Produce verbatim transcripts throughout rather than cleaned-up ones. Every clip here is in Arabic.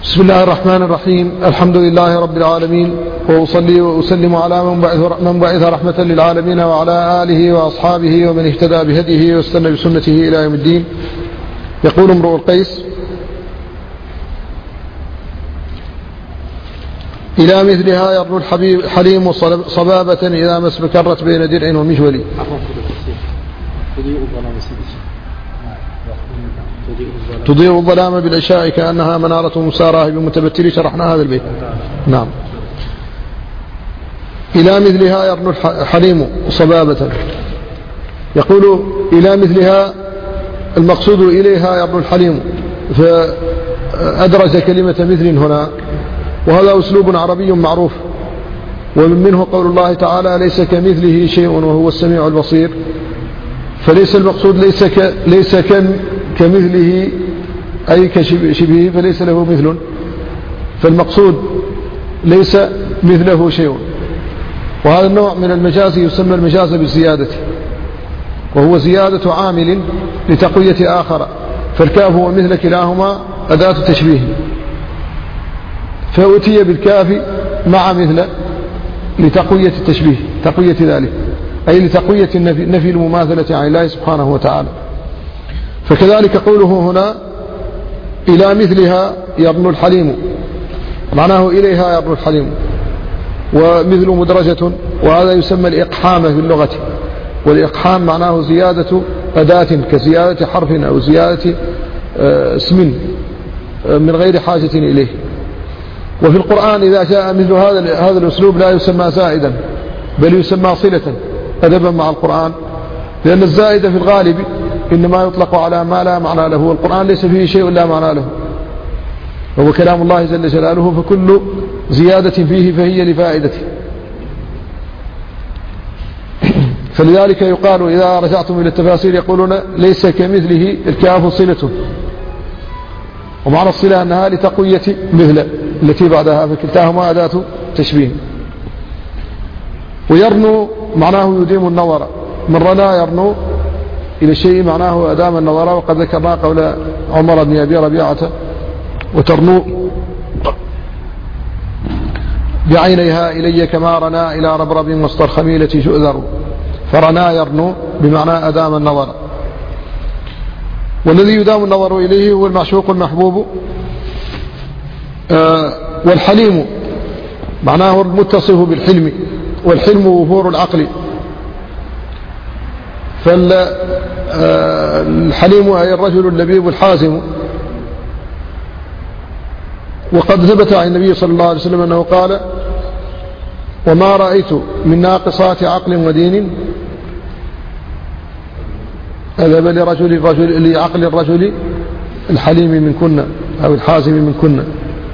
بسم الله الرحمن الرحيم. الحمد لله رب العالمين، وأصلي وأسلم على من بعث رحمة للعالمين وعلى آله وأصحابه ومن اهتدى بهديه واستنى بسنته إلى يوم الدين. يقول امرؤ القيس: إلى مثلها يرنو الحليم صبابة إذا ما استكرت بين درع ومجول. تضيء الظلام بالعشاء كأنها منارة مساراه بمتبتل. شرحنا هذا البيت. نعم. إلى مثلها يرنو الحليم صبابة. يقول إلى مثلها، المقصود إليها يرنو الحليم، فأدرج كلمة مثل هنا، وهذا أسلوب عربي معروف، ومن منه قول الله تعالى: ليس كمثله شيء وهو السميع البصير. فليس المقصود ليس ك ليس كمثله أي كشبهه، فليس له مثل، فالمقصود ليس مثله شيء. وهذا النوع من المجاز يسمى المجاز بالزيادة، وهو زيادة عامل لتقوية آخر، فالكاف ومثل كلاهما أداة تشبيه، فأتي بالكاف مع مثل لتقوية التشبيه، تقوية ذلك أي لتقوية النفي، نفي المماثلة عن الله سبحانه وتعالى. فكذلك قوله هنا: إلى مثلها يرنو الحليم، معناه إليها يرنو الحليم، ومثل مدرجة، وهذا يسمى الإقحام في اللغة، والإقحام معناه زيادة أداة كزيادة حرف أو زيادة اسم من غير حاجة إليه. وفي القرآن إذا جاء مثل هذا هذا الأسلوب لا يسمى زائدا، بل يسمى صلة أدبا مع القرآن، لأن الزائد في الغالب إنما يطلق على ما لا معنى له، والقرآن ليس فيه شيء لا معنى له، وهو كلام الله جل جلاله، فكل زيادة فيه فهي لفائدته. فلذلك يقال إذا رجعتم إلى التفاسير يقولون: ليس كمثله، الكاف صلة، ومعنى الصلة أنها لتقوية مثل التي بعدها، فكلتاهما أداة تشبيه. ويرنو معناه يديم النظر، من رنا يرنو إلى الشيء معناه أدام النظر، وقد ذكرنا قول عمر بن أبي ربيعة: وترنو بعينيها إلي كما رنا إلى ربرب مصدر خميلة جؤذر. فرنا يرنو بمعنى أدام النظر. والذي يدام النظر إليه هو المعشوق المحبوب. آه والحليم معناه المتصف بالحلم، والحلم وفور العقل. فالحليم أي الرجل اللبيب الحازم. وقد ثبت عن النبي صلى الله عليه وسلم أنه قال: وما رأيت من ناقصات عقل ودين أذهب لرجل الرجل لعقل الرجل الحليم من كنا، أو الحازم من كنا.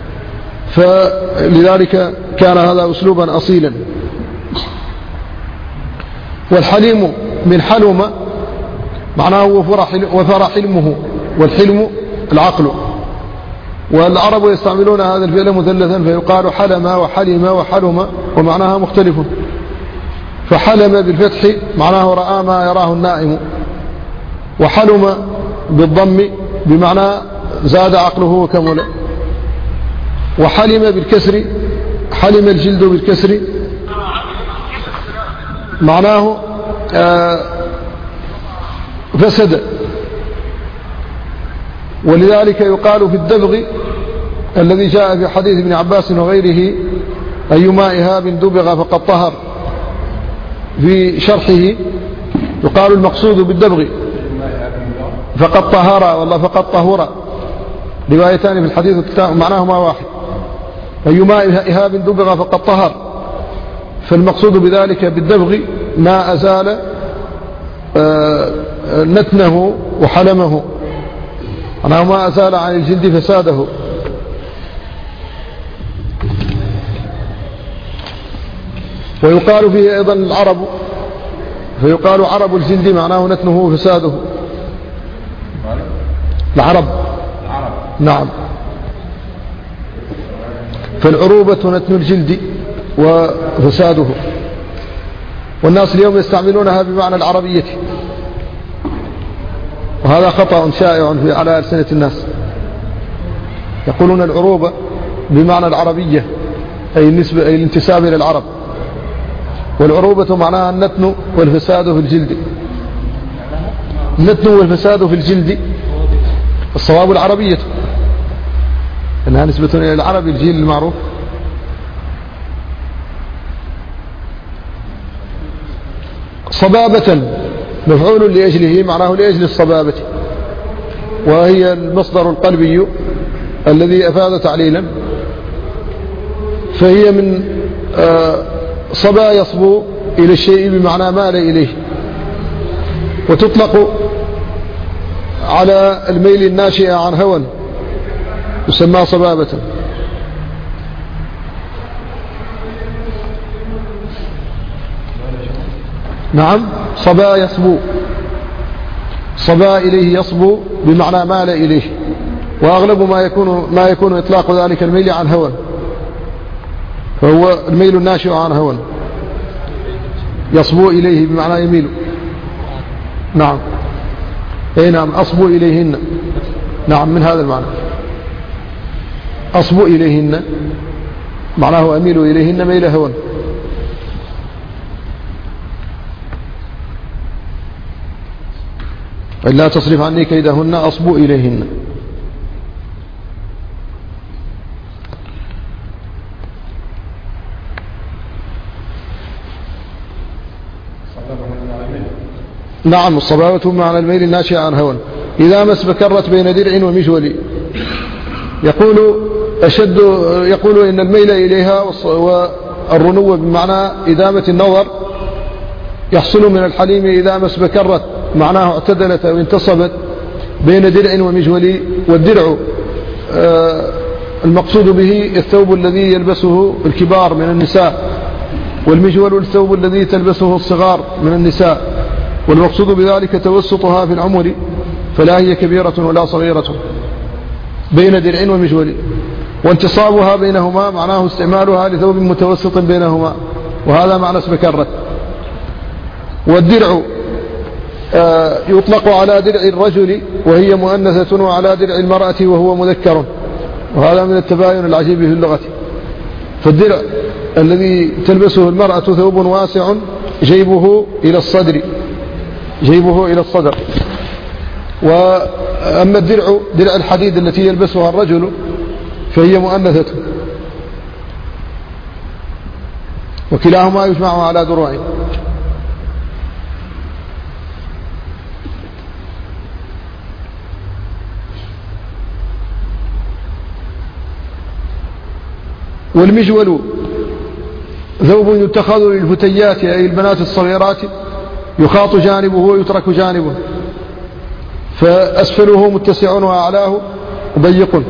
فلذلك كان هذا أسلوبا أصيلا. والحليم من حلم معناه وفر حلمه، والحلم العقل. والعرب يستعملون هذا الفعل مثلثا، فيقال حلم وحلم وحلم، ومعناها مختلف. فحلم بالفتح معناه رأى ما يراه النائم، وحلم بالضم بمعنى زاد عقله وكمل. وحلم بالكسر، حلم الجلد بالكسر معناه آه فسد. ولذلك يقال في الدبغ الذي جاء في حديث ابن عباس وغيره: أيما إهاب دبغ فقد طهر. في شرحه يقال المقصود بالدبغ فقد طهر، والله فقد طهر، روايتان في الحديث معناهما واحد: أيما إهاب دبغ فقد طهر. فالمقصود بذلك بالدبغ ما أزال نتنه وحلمه، أنه ما أزال عن الجلد فساده. ويقال فيه أيضا العرب، فيقال عرب الجلد معناه نتنه وفساده. العرب نعم. فالعروبة نتن الجلد وفساده، والناس اليوم يستعملونها بمعنى العربية، وهذا خطأ شائع على ألسنة الناس. يقولون العروبة بمعنى العربية، أي النسبة أي الانتساب إلى العرب، والعروبة معناها النتن والفساد في الجلد. النتن والفساد في الجلد الصواب العربية، أنها نسبة إلى العرب الجيل المعروف. صبابة مفعول لأجله، معناه لأجل الصبابة، وهي المصدر القلبي الذي أفاد تعليلا، فهي من صبا يصبو إلى الشيء بمعنى مال إليه، وتطلق على الميل الناشئ عن هوى يسمى صبابة. نعم، صبا يصبو، صبا إليه يصبو بمعنى مال إليه، وأغلب ما يكون ما يكون إطلاق ذلك الميل عن هوى، فهو الميل الناشئ عن هوى، يصبو إليه بمعنى يميل. نعم، أي نعم، أصبو إليهن، نعم، من هذا المعنى. أصبو إليهن معناه أميل إليهن ميل هوى. إلا تصرف عني كيدهن أصبو إليهن. نعم، الصبابة معنى الميل الناشئ عن هوى. إذا ما اسبكرت بين درع ومجول، يقول أشد يقول إن الميل إليها والرنو بمعنى إدامة النظر يحصل من الحليم إذا ما اسبكرت، معناه اعتدلت أو انتصبت بين درع ومجول. والدرع المقصود به الثوب الذي يلبسه الكبار من النساء، والمجول الثوب الذي تلبسه الصغار من النساء، والمقصود بذلك توسطها في العمر، فلا هي كبيرة ولا صغيرة، بين درع ومجول. وانتصابها بينهما معناه استعمالها لثوب متوسط بينهما، وهذا معنى اسبكرت. والدرع يطلق على درع الرجل وهي مؤنثة، وعلى درع المرأة وهو مذكر، وهذا من التباين العجيب في اللغة. فالدرع الذي تلبسه المرأة ثوب واسع جيبه إلى الصدر، جيبه إلى الصدر. وأما الدرع درع الحديد التي يلبسها الرجل فهي مؤنثة، وكلاهما يجمع على دروع. والمجول ثوب يتخذ للفتيات أي البنات الصغيرات، يخاط جانبه ويترك جانبه، فأسفله متسع وأعلاه ضيق.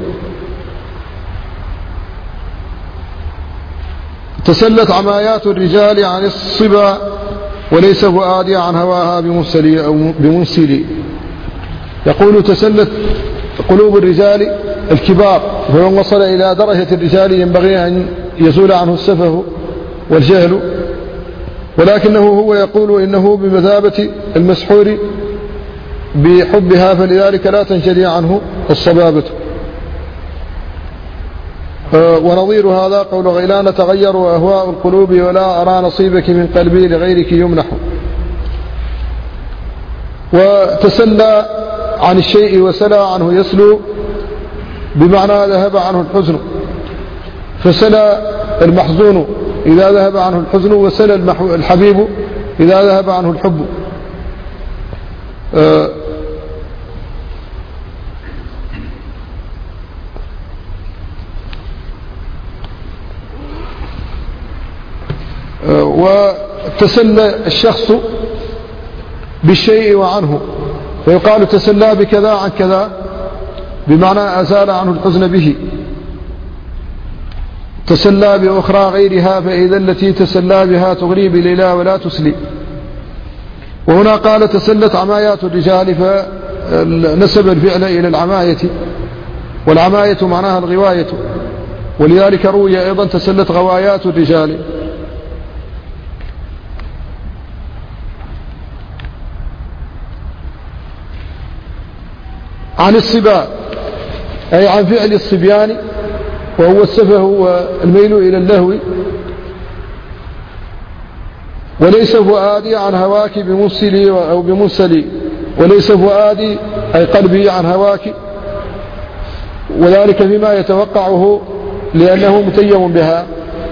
تسلت عمايات الرجال عن الصبا، وليس فؤادي عن هواها بمنسلي أو بمنسلي. يقول تسلت قلوب الرجال الكبار، فمن وصل إلى درجة الرجال ينبغي أن يزول عنه السفه والجهل، ولكنه هو يقول إنه بمثابة المسحور بحبها، فلذلك لا تنجلي عنه الصبابة. ونظير هذا قول غيلان: تغير أهواء القلوب ولا أرى نصيبك من قلبي لغيرك يمنح. وتسلى عن الشيء وسلى عنه يسلو بمعنى ذهب عنه الحزن، فسلى المحزون إذا ذهب عنه الحزن، وسلى الحبيب إذا ذهب عنه الحب. أه أه وتسلى الشخص بالشيء وعنه، فيقال تسلى بكذا عن كذا بمعنى أزال عنه الحزن به. تسلى بأخرى غيرها، فإذا التي تسلى بها تغري بليلى ولا تسلي. وهنا قال تسلت عمايات الرجال، فنسب الفعل إلى العماية، والعماية معناها الغواية، ولذلك روي أيضا تسلت غوايات الرجال. عن الصبا أي عن فعل الصبيان وهو السفه والميل إلى اللهو. وليس فؤادي عن هواك بمرسلي أو بمرسلي، وليس فؤادي أي قلبي عن هواك، وذلك فيما يتوقعه لأنه متيم بها.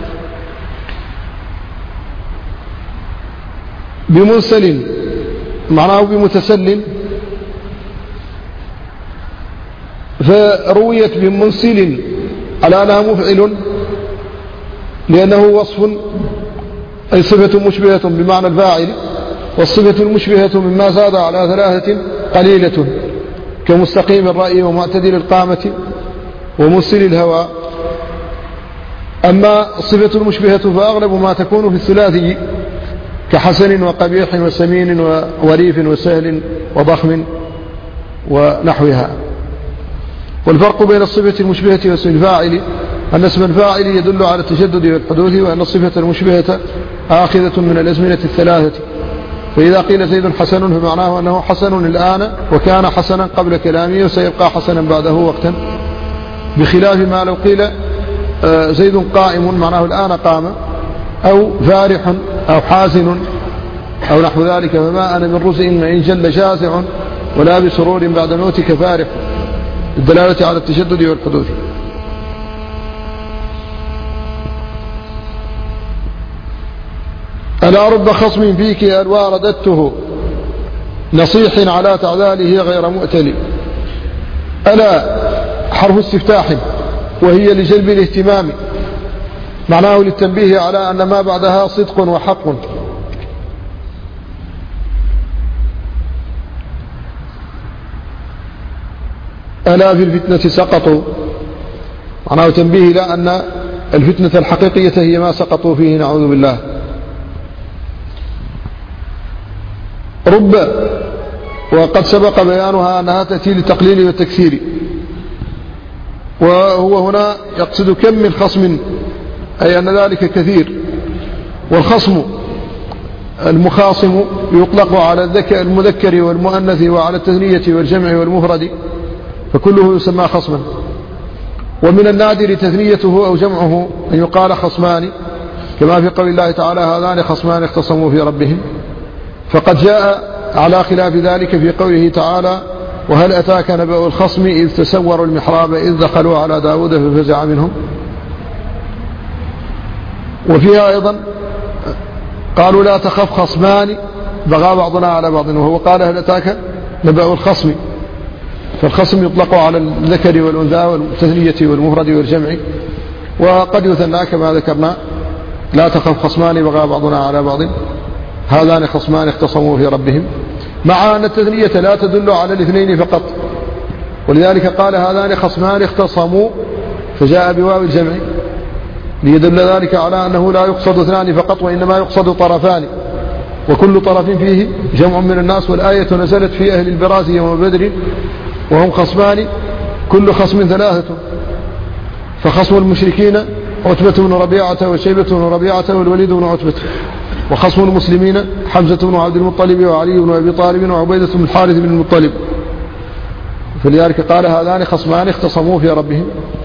بمرسل معناه بمتسل، فرويت بمرسل على أنها مفعل لأنه وصف أي صفة مشبهة بمعنى الفاعل، والصفة المشبهة مما زاد على ثلاثة قليلة كمستقيم الرأي ومعتدل القامة ومرسل الهوى. أما الصفة المشبهة فأغلب ما تكون في الثلاثي كحسن وقبيح وسمين ووريف وسهل وضخم ونحوها. والفرق بين الصفة المشبهة واسم الفاعل أن اسم الفاعل يدل على التشدد والحدوث، وأن الصفة المشبهة آخذة من الأزمنة الثلاثة. فإذا قيل زيد حسن فمعناه أنه حسن الآن وكان حسنا قبل كلامه وسيبقى حسنا بعده وقتا، بخلاف ما لو قيل زيد قائم معناه الآن قام، أو فارح أو حازن أو نحو ذلك. فما أنا من رزء وإن جل شاسع ولا بسرور بعد موتك فارح، الدلالة على التشدد والحدوث. ألا رب خصم فيك ألوى رددته نصيح على تعذاله غير مؤتل. ألا حرف استفتاح وهي لجلب الاهتمام، معناه للتنبيه على أن ما بعدها صدق وحق. ألا في الفتنة سقطوا، معناه تنبيه إلى أن الفتنة الحقيقية هي ما سقطوا فيه نعوذ بالله. رب وقد سبق بيانها أنها تأتي للتقليل والتكثير، وهو هنا يقصد كم من خصم أي أن ذلك كثير. والخصم المخاصم يطلق على الذكر المذكر والمؤنث وعلى التثنية والجمع والمفرد، فكله يسمى خصما. ومن النادر تثنيته أو جمعه أن يقال خصمان، كما في قول الله تعالى هذان خصمان اختصموا في ربهم. فقد جاء على خلاف ذلك في قوله تعالى وهل أتاك نبأ الخصم إذ تسوروا المحراب إذ دخلوا على داود ففزع منهم. وفيها أيضا قالوا لا تخف خصمان بغى بعضنا على بعض، وهو قال هل أتاك نبأ الخصم. فالخصم يطلق على الذكر والأنثى والتثنية والمفرد والجمع، وقد يثنى كما ذكرنا لا تخف خصمان بغى بعضنا على بعض هذان خصمان اختصموا في ربهم، مع أن التثنية لا تدل على الاثنين فقط، ولذلك قال هذان خصمان اختصموا فجاء بواو الجمع ليدل ذلك على أنه لا يقصد اثنان فقط وإنما يقصد طرفان، وكل طرف فيه جمع من الناس. والآية نزلت في أهل البراز يوم بدر وهم خصمان كل خصم ثلاثة، فخصم المشركين عتبة بن ربيعة وشيبة بن ربيعة والوليد بن عتبة، وخصم المسلمين حمزة بن عبد المطلب وعلي بن أبي طالب وعبيدة بن الحارث بن المطلب. فلذلك قال هذان خصمان اختصموا في ربهم.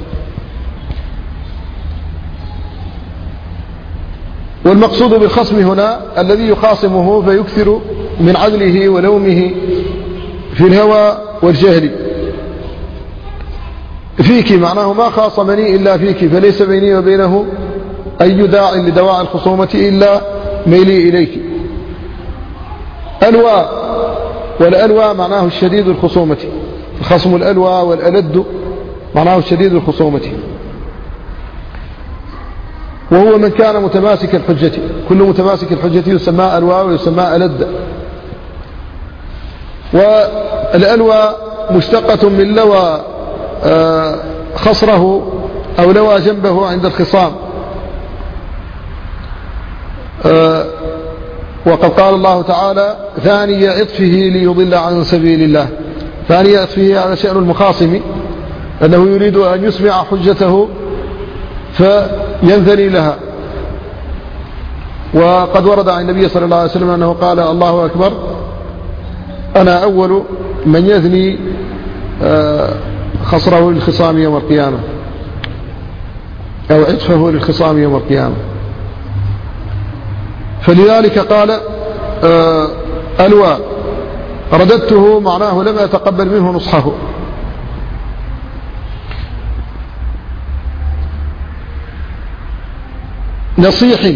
والمقصود بالخصم هنا الذي يخاصمه فيكثر من عدله ولومه في الهوى والجهل. فيك معناه ما خاصمني إلا فيك، فليس بيني وبينه أي داع لدواعي الخصومة إلا ميلي إليك. ألوى، والألوى معناه الشديد الخصومة، الخصم الألوى والألد معناه الشديد الخصومة، وهو من كان متماسك الحجة. كل متماسك الحجة يسمى ألوى ويسمى ألد. والألوى مشتقة من لوى خصره أو لوى جنبه عند الخصام. وقد قال الله تعالى ثاني عطفه ليضل عن سبيل الله. ثاني عطفه على شأن المخاصم، أنه يريد أن يسمع حجته فينثني لها. وقد ورد عن النبي صلى الله عليه وسلم أنه قال الله أكبر أنا أول من يثني خصره للخصام يوم القيامة أو عطفه للخصام يوم القيامة. فلذلك قال آه ألوى رددته معناه لم أتقبل منه نصحه. نصيح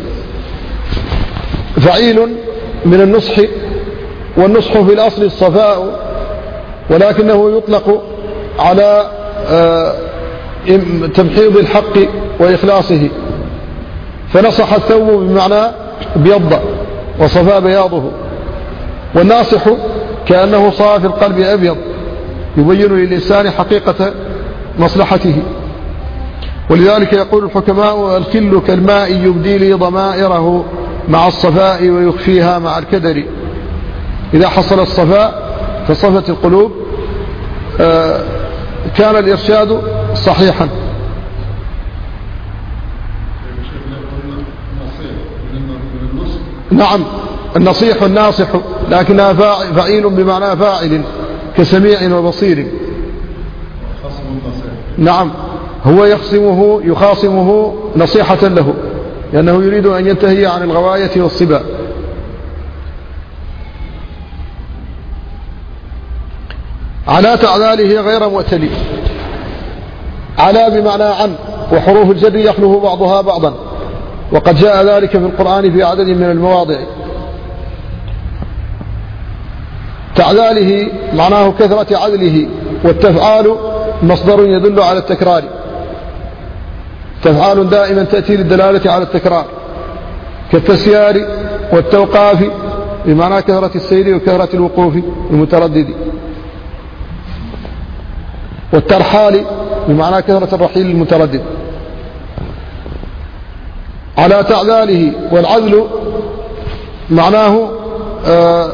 فعيل من النصح، والنصح في الأصل الصفاء، ولكنه يطلق على تمحيض الحق وإخلاصه، فنصح الثوب بمعنى بيض وصفى بياضه، والناصح كأنه صافي القلب أبيض يبين للإنسان حقيقة مصلحته. ولذلك يقول الحكماء الخل كالماء يبدي لي ضمائره مع الصفاء ويخفيها مع الكدر. إذا حصل الصفاء فصفت القلوب كان الإرشاد صحيحا. نعم النصيح الناصح، لكنها فعيل بمعنى فاعل كسميع وبصير. نعم هو يخصمه يخاصمه نصيحة له، لأنه يريد أن ينتهي عن الغواية والصبا. على تعذاله غير مؤتلي، على بمعنى عن، وحروف الجر يخلف بعضها بعضا، وقد جاء ذلك في القرآن في عدد من المواضع. تعذاله معناه كثرة عدله، والتفعال مصدر يدل على التكرار، تفعال دائما تأتي للدلالة على التكرار، كالتسيار والتوقاف بمعنى كثرة السير وكثرة الوقوف المتردد، والترحال بمعنى كثرة الرحيل المتردد. على تعذاله، والعذل معناه آه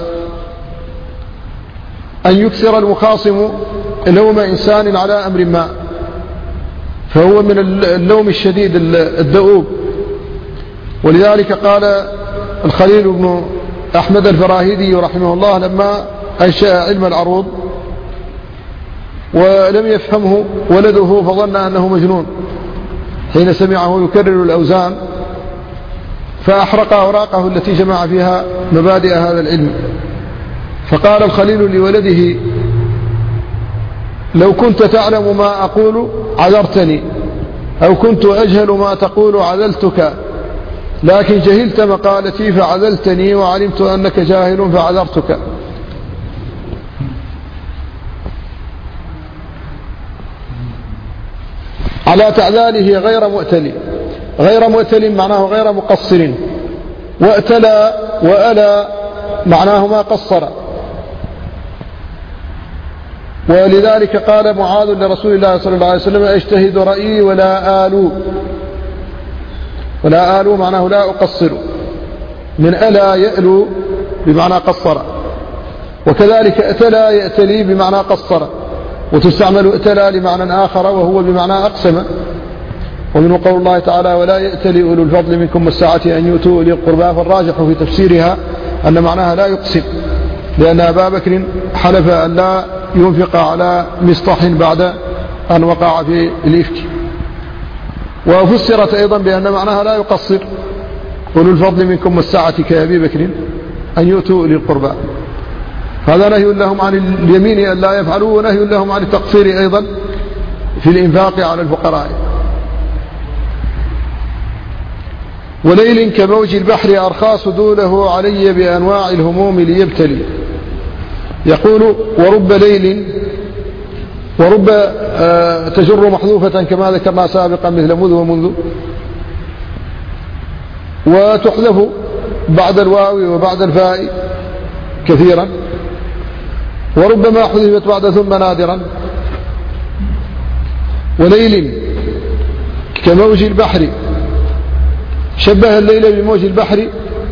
أن يكثر المخاصم لوم إنسان على أمر ما، فهو من اللوم الشديد الدؤوب. ولذلك قال الخليل بن أحمد الفراهيدي رحمه الله لما أنشأ علم العروض ولم يفهمه ولده فظن أنه مجنون حين سمعه يكرر الأوزان، فأحرق أوراقه التي جمع فيها مبادئ هذا العلم. فقال الخليل لولده: لو كنت تعلم ما أقول عذرتني، أو كنت أجهل ما تقول عذلتك، لكن جهلت مقالتي فعذلتني، وعلمت أنك جاهل فعذرتك. على تعذاله غير مؤتل، غير مؤتل معناه غير مقصر، وأتلى وألا معناه ما قصر. ولذلك قال معاذ لرسول الله صلى الله عليه وسلم: اجتهد رأيي ولا آلو، ولا آلو معناه لا أقصر، من ألا يألو بمعنى قصر، وكذلك أتلى يأتلي بمعنى قصر، وتستعمل أتلى لمعنى آخر وهو بمعنى أقسم. ومنه قول الله تعالى: ولا يأتلي أولو الفضل منكم والسعة أن يؤتوا أولي القربى. فالراجح في تفسيرها أن معناها لا يقسم، لأن أبا بكر حلف أن لا ينفق على مصطح بعد أن وقع في الإفك. وفسرت أيضا بأن معناها لا يقصر، أولو الفضل منكم والسعة كأبي بكر أن يؤتوا أولي القربى. هذا نهي لهم عن اليمين أن لا يفعلوا، ونهي لهم عن التقصير أيضا في الإنفاق على الفقراء. وليل كموج البحر أرخى سدوله علي بأنواع الهموم ليبتلي. يقول: ورب ليل، ورب آه تجر محذوفة كما ذكرنا سابقا مثل مذ ومنذ، وتحذف بعد الواو وبعد الفاء كثيرا، وربما حذفت بعد ثم نادرا. وليل كموج البحر، شبه الليل بموج البحر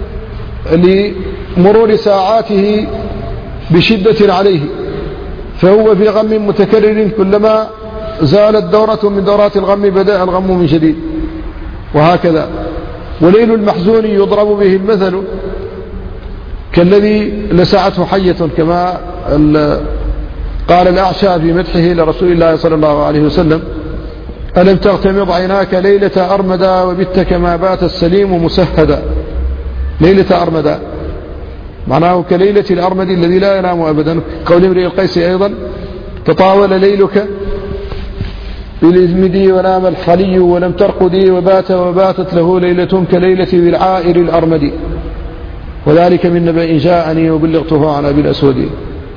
لمرور ساعاته بشدة عليه، فهو في غم متكرر، كلما زالت دورة من دورات الغم بدأ الغم من جديد، وهكذا. وليل المحزون يضرب به المثل كالذي لسعته حية، كما قال الأعشى في مدحه لرسول الله صلى الله عليه وسلم: ألم تغتمض عيناك ليلة أرمدا وبت كما بات السليم مسهدا. ليلة أرمدا معناه كليلة الأرمد الذي لا ينام أبدا. قول امرئ القيس أيضا: تطاول ليلك بالإذمدي ونام الحلي ولم ترقدي وبات وباتت له ليلة كليلة بالعائر الأرمد، وذلك من نبأ جاءني وبلغته عن أبي الأسود.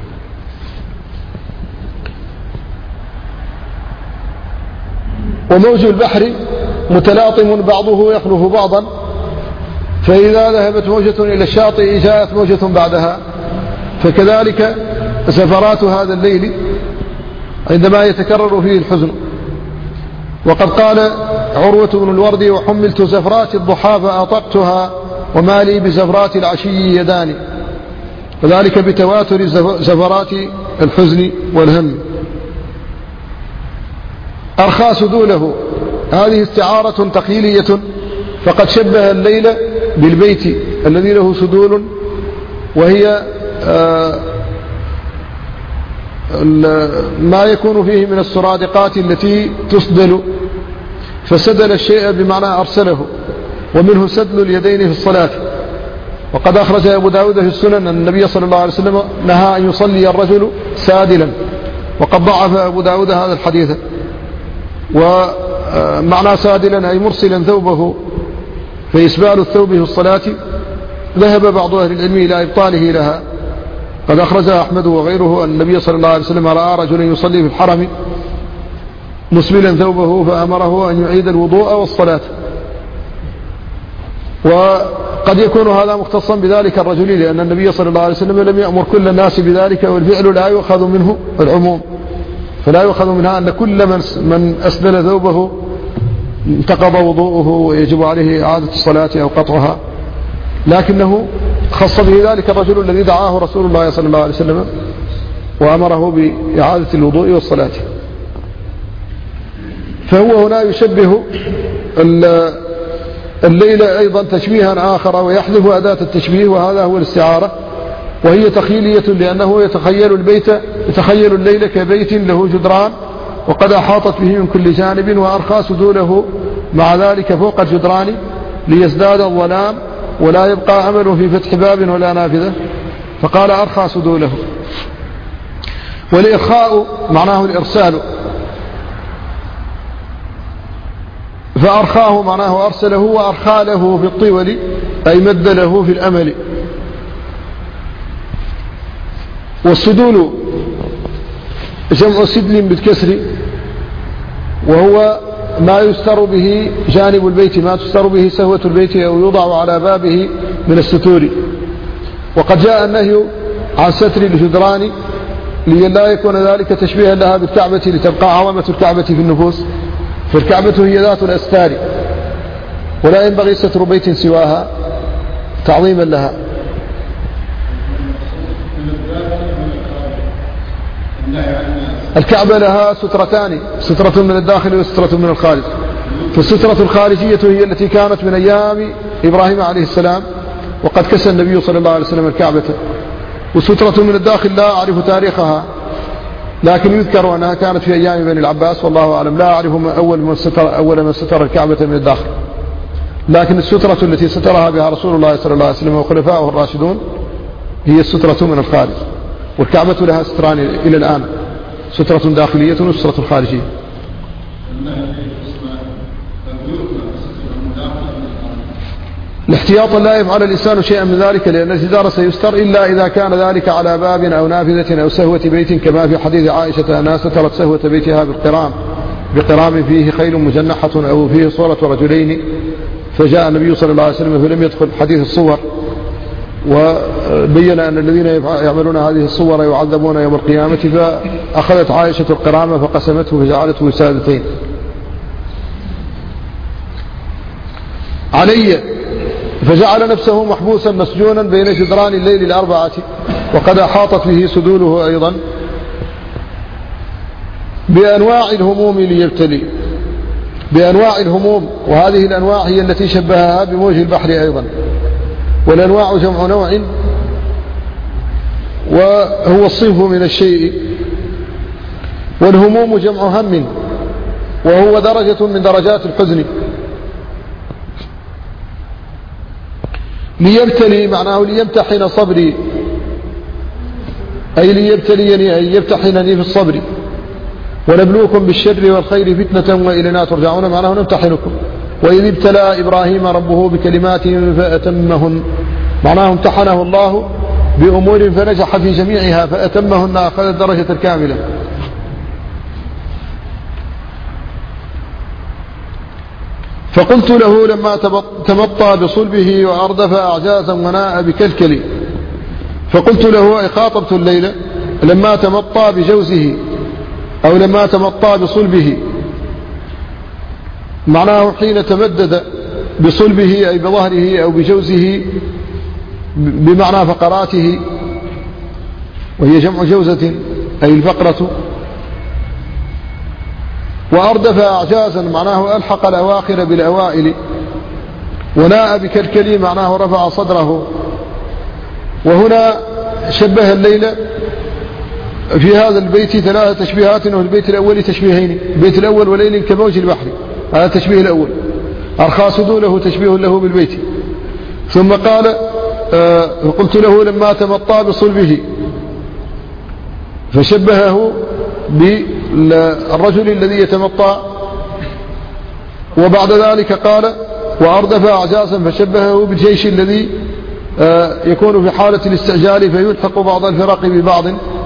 وموج البحر متلاطم بعضه يخلف بعضا، فإذا ذهبت موجة إلى الشاطئ جاءت موجة بعدها، فكذلك سفرات هذا الليل عندما يتكرر فيه الحزن. وقد قال عروة بن الورد: وحملت سفرات الضحى فأطقتها وما لي بسفرات العشي يداني، وذلك بتواتر سفرات الحزن والهم. أرخى سدوله، هذه استعارة تقيلية، فقد شبه الليل بالبيت الذي له سدول، وهي ما يكون فيه من السرادقات التي تصدل، فسدل الشيء بمعنى أرسله، ومنه سدل اليدين في الصلاة. وقد أخرج أبو داود في السنن أن النبي صلى الله عليه وسلم نهى أن يصلي الرجل سادلا، وقد ضعف أبو داود هذا الحديث. ومعنى سادلا أي مرسلا ثوبه، فإسبال الثوب في الصلاة ذهب بعض أهل العلم إلى إبطاله لها. قد أخرجها أحمد وغيره أن النبي صلى الله عليه وسلم رأى رجلا يصلي في الحرم مسبلا ثوبه فأمره أن يعيد الوضوء والصلاة. وقد يكون هذا مختصا بذلك الرجل، لأن النبي صلى الله عليه وسلم لم يأمر كل الناس بذلك، والفعل لا يؤخذ منه العموم، فلا يؤخذ منها أن كل من أسدل ثوبه انتقض وضوءه ويجب عليه إعادة الصلاة أو قطعها، لكنه خص به ذلك الرجل الذي دعاه رسول الله صلى الله عليه وسلم وأمره بإعادة الوضوء والصلاة. فهو هنا يشبه الليل أيضا تشبيها آخر، ويحذف أداة التشبيه، وهذا هو الاستعارة، وهي تخيلية، لأنه يتخيل البيت يتخيل الليل كبيت له جدران وقد أحاطت به من كل جانب، وأرخى سدوله مع ذلك فوق الجدران ليزداد الظلام ولا يبقى أمل في فتح باب ولا نافذة، فقال أرخى سدوله. والإرخاء معناه الإرسال، فأرخاه معناه أرسله، وأرخى له في الطول أي مد له في الأمل. والسدول جمع سدل بالكسر، وهو ما يستر به جانب البيت، ما تستر به سهوة البيت أو يوضع على بابه من الستور. وقد جاء النهي عن ستر الجدران لئلا يكون ذلك تشبيها لها بالكعبة، لتبقى عظمة الكعبة في النفوس، فالكعبة هي ذات الأستار، ولا ينبغي ستر بيت سواها تعظيما لها. الكعبة لها سترتان، سترة من الداخل وسترة من الخارج، فالسترة الخارجية هي التي كانت من أيام إبراهيم عليه السلام، وقد كسى النبي صلى الله عليه وسلم الكعبة. وسترة من الداخل لا أعرف تاريخها، لكن يذكر أنها كانت في أيام بني العباس، والله أعلم، لا أعرف أول من ستر, أول من ستر الكعبة من الداخل، لكن السترة التي سترها بها رسول الله صلى الله عليه وسلم وخلفائه الراشدون هي السترة من الخارج. والكعبة لها ستران إلى الآن، سترة داخلية وسترة خارجية. الاحتياط لا يفعل الإنسان شيئا من ذلك، لأن الجدار سيستر إلا إذا كان ذلك على باب أو نافذة أو سهوة بيت، كما في حديث عائشة أنها سترت سهوة بيتها بالقرام بقرام فيه خيل مجنحة أو فيه صورة رجلين، فجاء النبي صلى الله عليه وسلم فلم يدخل حديث الصور، وبين أن الذين يعملون هذه الصور يعذبون يوم القيامة، فأخذت عائشة القرامة فقسمته فجعلته وسادتين. علي فجعل نفسه محبوسا مسجونا بين جدران الليل الأربعة، وقد أحاطت به سدوله أيضا بأنواع الهموم ليبتلي، بأنواع الهموم، وهذه الأنواع هي التي شبهها بموج البحر أيضا. والأنواع جمع نوع، وهو الصنف من الشيء والهموم جمع هم، وهو درجة من درجات الحزن. ليبتلي معناه ليمتحن صبري، أي ليبتليني أي يمتحنني في الصبر. ونبلوكم بالشر والخير فتنة وإلينا ترجعون، معناه نمتحنكم. وإذ ابتلى إبراهيم ربه بكلمات فأتمهن، معناه امتحنه الله بأمور فنجح في جميعها فأتمهن، أخذ الدرجة الكاملة. فقلت له لما تمطى بصلبه وأردف أعجازا وناء بكلكلي، فقلت له أي خاطبت الليلة لما تمطى بجوزه أو لما تمطى بصلبه، معناه حين تمدد بصلبه أي بظهره أو بجوزه بمعنى فقراته، وهي جمع جوزة أي الفقرة. وأردف أعجازا معناه ألحق الأواخر بالأوائل. وناء بكلكلي معناه رفع صدره. وهنا شبه الليل في هذا البيت ثلاثة تشبيهات، وفي البيت الأول تشبيهين، البيت الأول وليل كموج البحر، هذا التشبيه الأول. أرخى صدوله تشبيه له بالبيت. ثم قال آه قلت له لما تمطى بصلبه، فشبهه بالرجل الذي يتمطى. وبعد ذلك قال وأردف أعجازا، فشبهه بالجيش الذي آه يكون في حالة الاستعجال فيلحق بعض الفرق ببعض.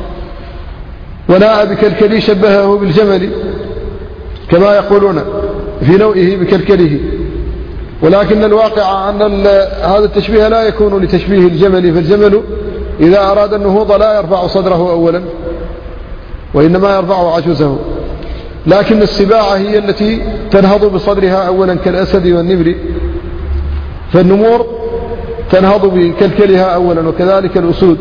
وناء بكلكلي شبهه بالجمل كما يقولون في نوئه بكلكله، ولكن الواقع أن هذا التشبيه لا يكون لتشبيه الجمل، فالجمل إذا أراد النهوض لا يرفع صدره أولا وإنما يرفع عجوزه، لكن السباع هي التي تنهض بصدرها أولا كالأسد والنمر، فالنمور تنهض بكلكلها أولا، وكذلك الأسود،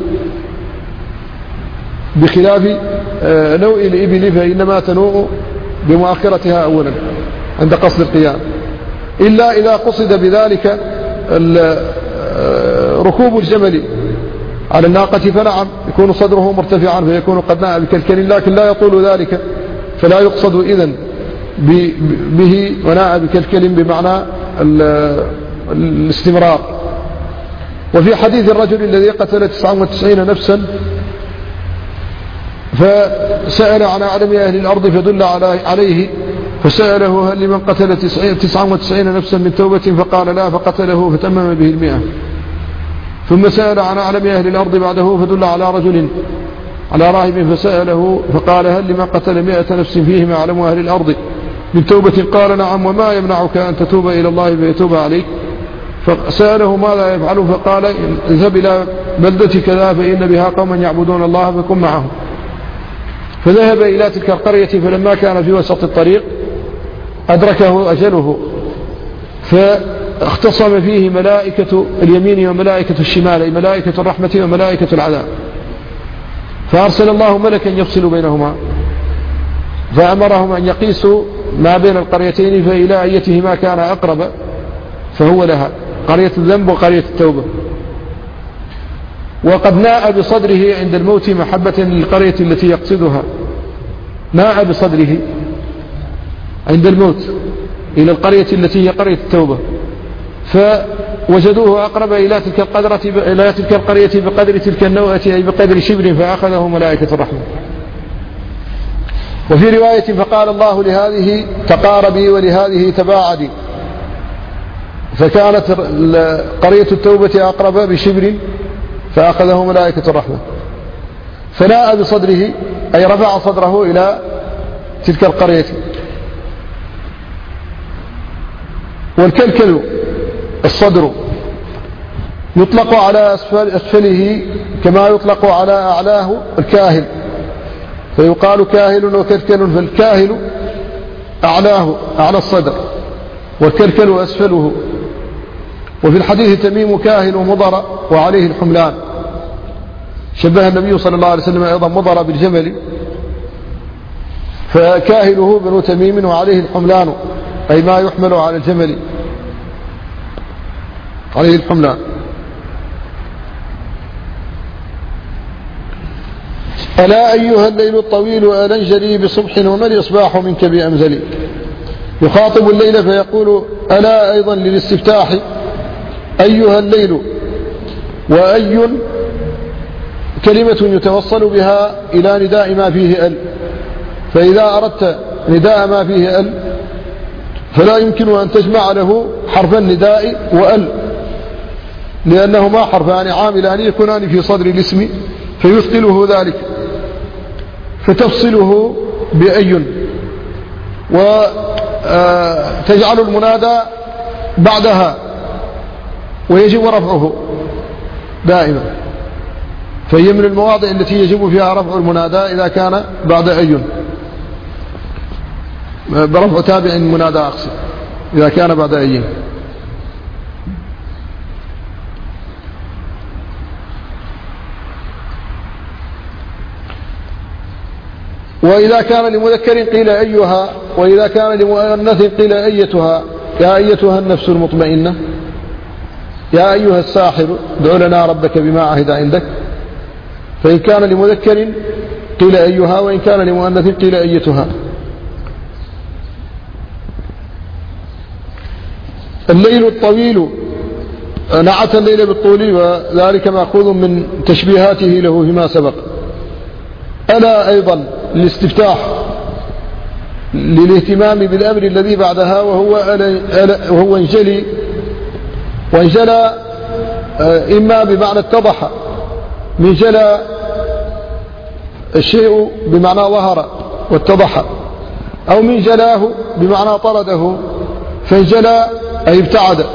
بخلاف نوء الإبل فإنما تنوء بمؤخرتها أولا عند قصد القيام، إلا إذا قصد بذلك ركوب الجمل على الناقة فنعم يكون صدره مرتفعا فيكون قد ناء بكلكل، لكن لا يطول ذلك فلا يقصد إذن به وناء بكلكل بمعنى الاستمرار. وفي حديث الرجل الذي قتل تسعة وتسعين نفسا فسأل عن أعلم أهل الأرض فدل عليه، فسأله هل لمن قتل تسعة وتسعين نفسا من توبة، فقال لا، فقتله فتمم به المئة. ثم سأل عن أعلم أهل الأرض بعده فدل على رجل على راهب فسأله فقال هل لمن قتل مئة نفس فيهم أعلم أهل الأرض من توبة، قال نعم، وما يمنعك أن تتوب إلى الله فيتوب عليك. فسأله ماذا يفعل، فقال اذهب إلى بلدة كذا فإن بها قوما يعبدون الله فكن معهم. فذهب إلى تلك القرية، فلما كان في وسط الطريق أدركه أجله، فاختصم فيه ملائكة اليمين وملائكة الشمال، أي ملائكة الرحمة وملائكة العذاب، فأرسل الله ملكا يفصل بينهما، فأمرهم أن يقيسوا ما بين القريتين فإلى أيتهما كان أقرب فهو لها، قرية الذنب وقرية التوبة. وقد ناء بصدره عند الموت محبة للقرية التي يقصدها، ناء بصدره عند الموت إلى القرية التي هي قرية التوبة، فوجدوه أقرب إلى تلك القدرة إلى تلك القرية بقدر تلك النوءة، أي بقدر شبر، فأخذه ملائكة الرحمة. وفي رواية فقال الله لهذه تقاربي ولهذه تباعدي، فكانت قرية التوبة أقرب بشبر فأخذه ملائكة الرحمة. فناء بصدره أي رفع صدره إلى تلك القرية. والكلكل الصدر يطلق على أسفل أسفله كما يطلق على أعلاه الكاهل، فيقال كاهل وكلكل، فالكاهل أعلاه أعلى الصدر والكلكل أسفله. وفي الحديث تميم كاهل ومضر وعليه الحملان، شبه النبي صلى الله عليه وسلم أيضا مضر بالجمل، فكاهله بنو تميم وعليه الحملان، أي ما يحمل على الجمل عليه الحملان. ألا أيها الليل الطويل ألنجلي بصبح وما الإصباح منك بأمزلي. يخاطب الليل فيقول ألا أيضا للاستفتاح أيها الليل، وأي كلمة يتوصل بها إلى نداء ما فيه أل، فإذا أردت نداء ما فيه أل فلا يمكن أن تجمع له حرف النداء وأل، لأنهما حرفان عاملان يكونان في صدر الاسم فيثقله ذلك، فتفصله بأي وتجعل المنادى بعدها ويجب رفعه دائما، فهي من المواضع التي يجب فيها رفع المنادى إذا كان بعد أي، برفع تابع المنادى أقصد إذا كان بعد أي. وإذا كان لمذكر قيل أيها، وإذا كان لمؤنث قيل أيتها، يا أيتها النفس المطمئنة، يا أيها الساحر ادع لنا ربك بما عهد عندك. فإن كان لمذكر قيل أيها، وإن كان لمؤنث قيل أيتها. الليل الطويل نعت الليل بالطول، وذلك مأخوذ من تشبيهاته له فيما سبق. ألا أيضا الاستفتاح للاهتمام بالأمر الذي بعدها، وهو ألا وهو انجلي، وانجلى إما بمعنى اتضح من جلى الشيء بمعنى ظهر واتضح، أو من جلاه بمعنى طرده فانجلى أي ابتعد.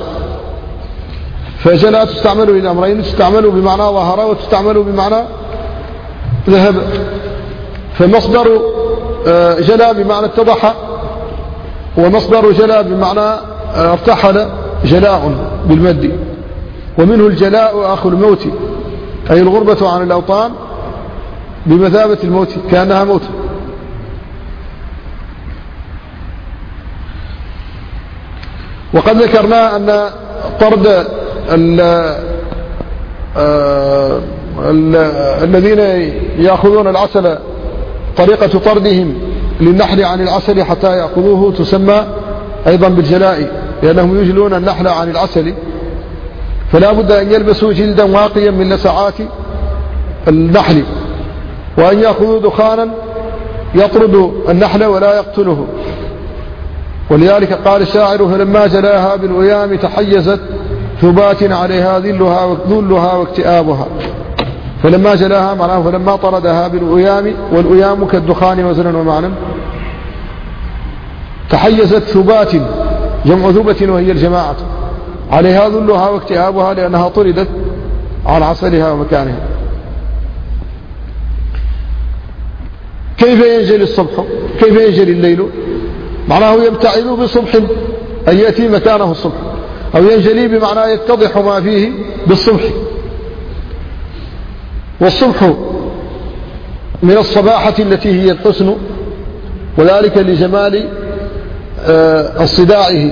فجلى تستعمل للأمرين، تستعمل بمعنى ظهر وتستعمل بمعنى ذهب. فمصدر جلى بمعنى اتضح، ومصدر جلى بمعنى ارتحل جلاء بالمد. ومنه الجلاء أخو الموت، أي الغربة عن الأوطان بمثابة الموت كأنها موت. وقد ذكرنا أن طرد ال ال الذين يأخذون العسل طريقة طردهم للنحل عن العسل حتى يأخذوه تسمى أيضا بالجلاء، لأنهم يجلون النحل عن العسل، فلا بد أن يلبسوا جلدا واقيا من لسعات النحل، وأن يأخذوا دخانا يطرد النحل ولا يقتله. ولذلك قال الشاعر فلما جلاها بالأيام تحيزت ثبات عليها ذلها ذلها واكتئابها. فلما جلاها معناه فلما طردها بالأيام، والأيام كالدخان وزنا ومعنى. تحيزت ثبات جمع ثبة وهي الجماعة، عليها ذلها واكتئابها لأنها طردت عن عسلها ومكانها. كيف ينجلي الصبح؟ كيف ينجلي الليل؟ معناه يبتعد بصبح أي يأتي مكانه الصبح، أو ينجلي بمعنى يتضح ما فيه بالصبح. والصبح من الصباحة التي هي الحسن، وذلك لجمال اصطداعه.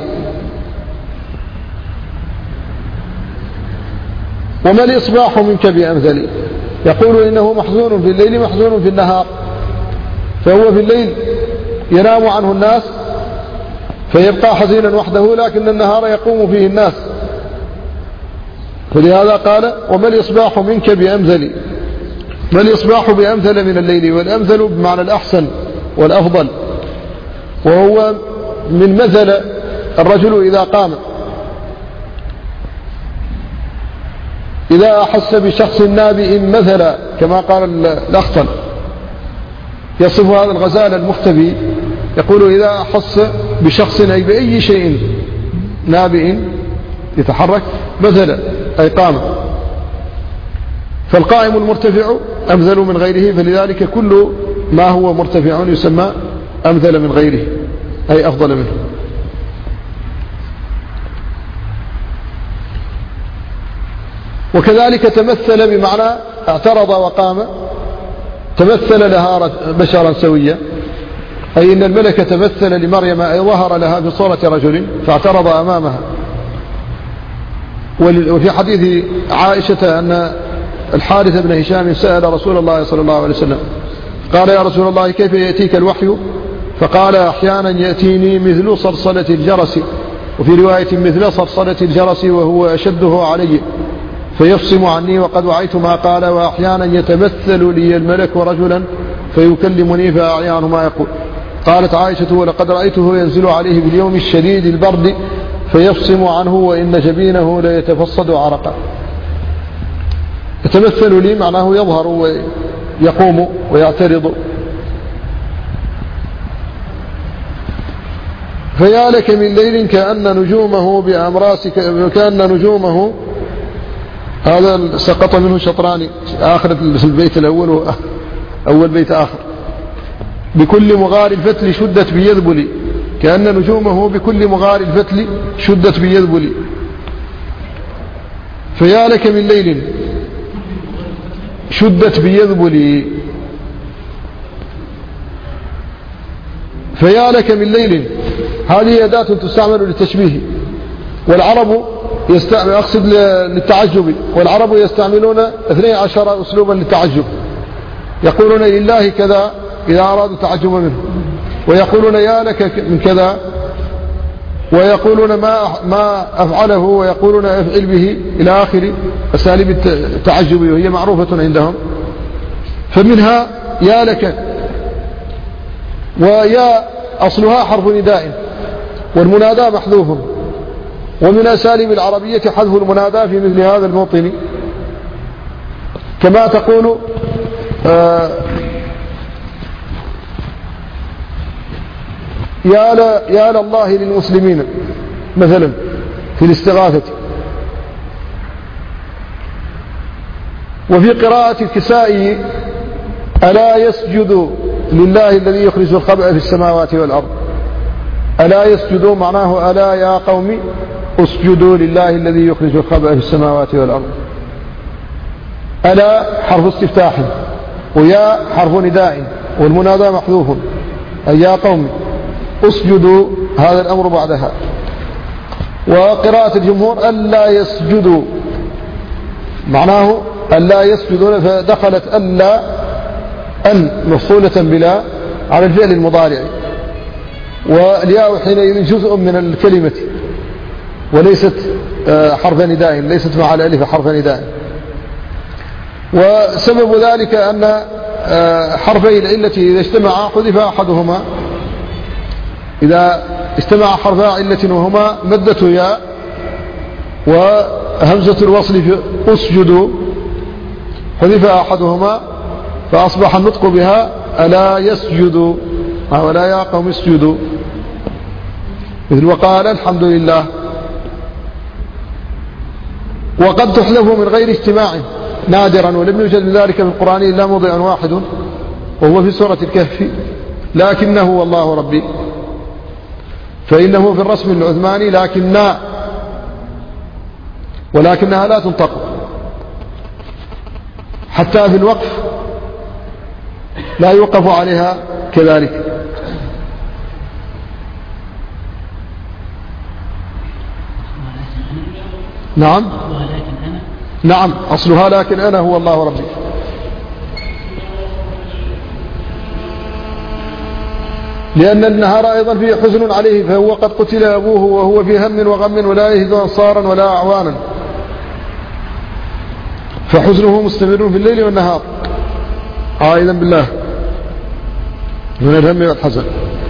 وما الإصباح منك بأمثل؟ يقول إنه محزون في الليل محزون في النهار، فهو في الليل ينام عنه الناس فيبقى حزينا وحده، لكن النهار يقوم فيه الناس. فلهذا قال وما الإصباح منك بأمثل. ما الإصباح بأمثل من الليل، والأمثل بمعنى الأحسن والأفضل، وهو من مثل الرجل إذا قام، إذا أحس بشخص نابئ مثلا كما قال الأخطل، يصف هذا الغزال المختفي، يقول إذا أحس بشخص أي بأي شيء نابئ يتحرك مثلا أي قام. فالقائم المرتفع أمثل من غيره، فلذلك كل ما هو مرتفع يسمى أمثل من غيره أي أفضل منه. وكذلك تمثل بمعنى اعترض وقام، تمثل لها بشرا سويا، أي إن الملك تمثل لمريم أي ظهر لها في صورة رجل فاعترض أمامها. وفي حديث عائشة أن الحارث بن هشام سأل رسول الله صلى الله عليه وسلم قال يا رسول الله كيف يأتيك الوحي؟ فقال أحيانا يأتيني مثل صرصلة الجرس، وفي رواية مثل صرصلة الجرس وهو أشده علي فيفصم عني وقد وعيت ما قال، وأحيانا يتمثل لي الملك رجلا فيكلمني فأعيان ما يقول. قالت عائشة ولقد رأيته ينزل عليه باليوم الشديد البرد فيفصم عنه وإن جبينه ليتفصد عرقا. يتمثل لي معناه يظهر ويقوم ويعترض. فيا لك من ليل كأن نجومه بأمراس كأن نجومه، هذا سقط منه شطران آخر البيت الأول وأول بيت آخر. بكل مغار الفتل شدت بيذبلي، كأن نجومه بكل مغار الفتل شدت بيذبلي. فيا لك من ليل شدت بيذبلي، فيا لك من ليل هذه أداة تستعمل للتشبيه، والعرب يستعمل أقصد للتعجب، والعرب يستعملون اثني عشر أسلوبا للتعجب. يقولون لله كذا إذا أرادوا التعجب منه، ويقولون يا لك من كذا، ويقولون ما ما أفعله، ويقولون أفعل به، إلى آخر أساليب التعجب وهي معروفة عندهم. فمنها يا لك، ويا أصلها حرف نداء والمنادى محذوف، ومن أساليب العربية حذف المنادى في مثل هذا الموطن، كما تقول آه يا ل يا لله للمسلمين مثلا في الاستغاثة. وفي قراءة الكسائي ألا يسجد لله الذي يخرج الخبأ في السماوات والأرض. ألا يسجدوا معناه ألا يا قوم اسجدوا لله الذي يخرج الخبأ في السماوات والأرض. ألا حرف استفتاح، ويا حرف نداء، والمنادى محذوف، أي يا قوم اسجدوا، هذا الأمر بعدها. وقراءة الجمهور ألا يسجدوا معناه ألا يسجدون، فدخلت ألا أن مفصولة بلا على الفعل المضارع، والياء حينئذ جزء من الكلمة وليست حرف نداء، ليست مع الألف حرف نداء. وسبب ذلك أن حرفي العلة إذا اجتمعا حذف أحدهما، إذا اجتمع حرفا علة وهما مدة ياء وهمزة الوصل في أسجدوا حذف أحدهما فأصبح النطق بها ألا يسجدوا، ولا يا قوم اسجدوا، مثل وقال الحمد لله. وقد تحذف من غير اجتماع نادرا، ولم يوجد من ذلك في القرآن إلا موضع واحد وهو في سورة الكهف، لكنه والله ربي، فإنه في الرسم العثماني لكننا، ولكنها لا تنطق حتى في الوقف لا يوقف عليها كذلك. نعم نعم أصلها لكن أنا هو الله ربي. لأن النهار أيضا فيه حزن عليه، فهو قد قتل أبوه وهو في هم وغم ولا يجد أنصارا ولا أعوانا، فحزنه مستمر في الليل والنهار عائدا بالله من الهم والحزن.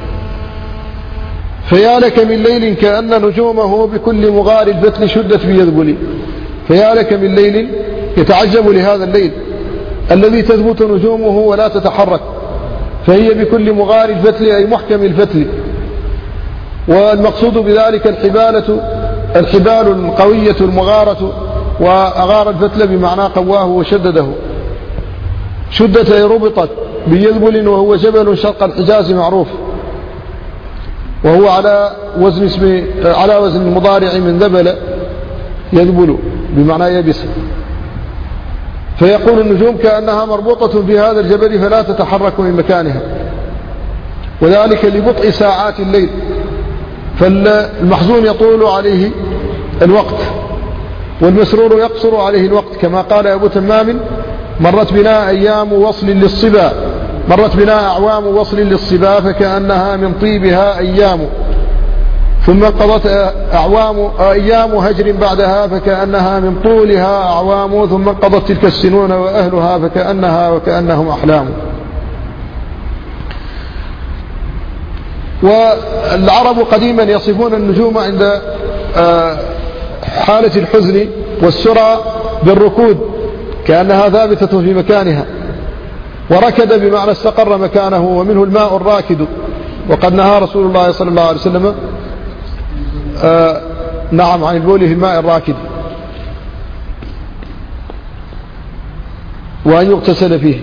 فيا لك من ليل كأن نجومه بكل مغار الفتل شدت بيذبلي. فيا لك من ليل، يتعجب لهذا الليل الذي تثبت نجومه ولا تتحرك، فهي بكل مغار الفتل أي محكم الفتل. والمقصود بذلك الحبالة الحبال القوية المغارة، وأغار الفتل بمعنى قواه وشدده. شدت أي ربطت بيذبل، وهو جبل شرق الحجاز معروف، وهو على وزن اسم على وزن المضارع من ذبل يذبل بمعنى يبس. فيقول النجوم كأنها مربوطة في هذا الجبل فلا تتحرك من مكانها، وذلك لبطء ساعات الليل، فالمحزون يطول عليه الوقت والمسرور يقصر عليه الوقت، كما قال أبو تمام مرت بنا أيام وصل للصبا مرت بنا أعوام وصل للصبا فكأنها من طيبها أيام، ثم انقضت أعوام أيام هجر بعدها فكأنها من طولها أعوام، ثم انقضت تلك السنون وأهلها فكأنها وكأنهم أحلام. والعرب قديما يصفون النجوم عند حالة الحزن والسرى بالركود، كأنها ثابتة في مكانها، وركد بمعنى استقر مكانه، ومنه الماء الراكد. وقد نهى رسول الله صلى الله عليه وسلم آه نعم عن البول في الماء الراكد وأن يغتسل فيه.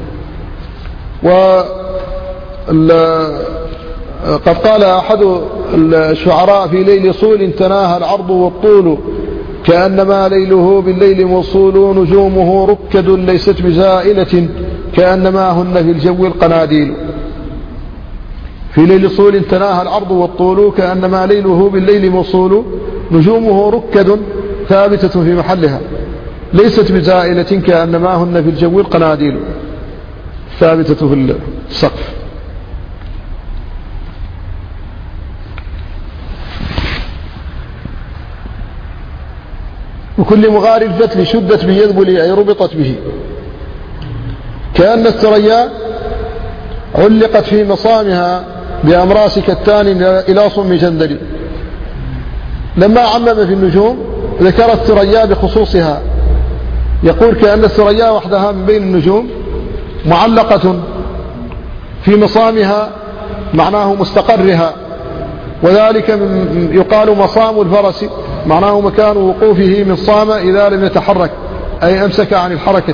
وقد قال أحد الشعراء في ليل صول تناهى العرض والطول، كأنما ليله بالليل موصول، نجومه ركد ليست بزائلة، كأنما هن في الجو القناديل. في ليل صول تناهى العرض والطول، كأنما ليله بالليل موصول، نجومه ركد ثابتة في محلها ليست بزائلة، كأنما هن في الجو القناديل ثابتة في السقف. وكل مغار الفتل شدت بيذبل أي ربطت به، كأن الثريا علقت في مصامها بأمراس كتان إلى صم جندل. لما عمم في النجوم ذكر الثريا بخصوصها، يقول كأن الثريا وحدها من بين النجوم معلقة في مصامها، معناه مستقرها، وذلك من يقال مصام الفرس، معناه مكان وقوفه من صام إذا لم يتحرك أي أمسك عن الحركة.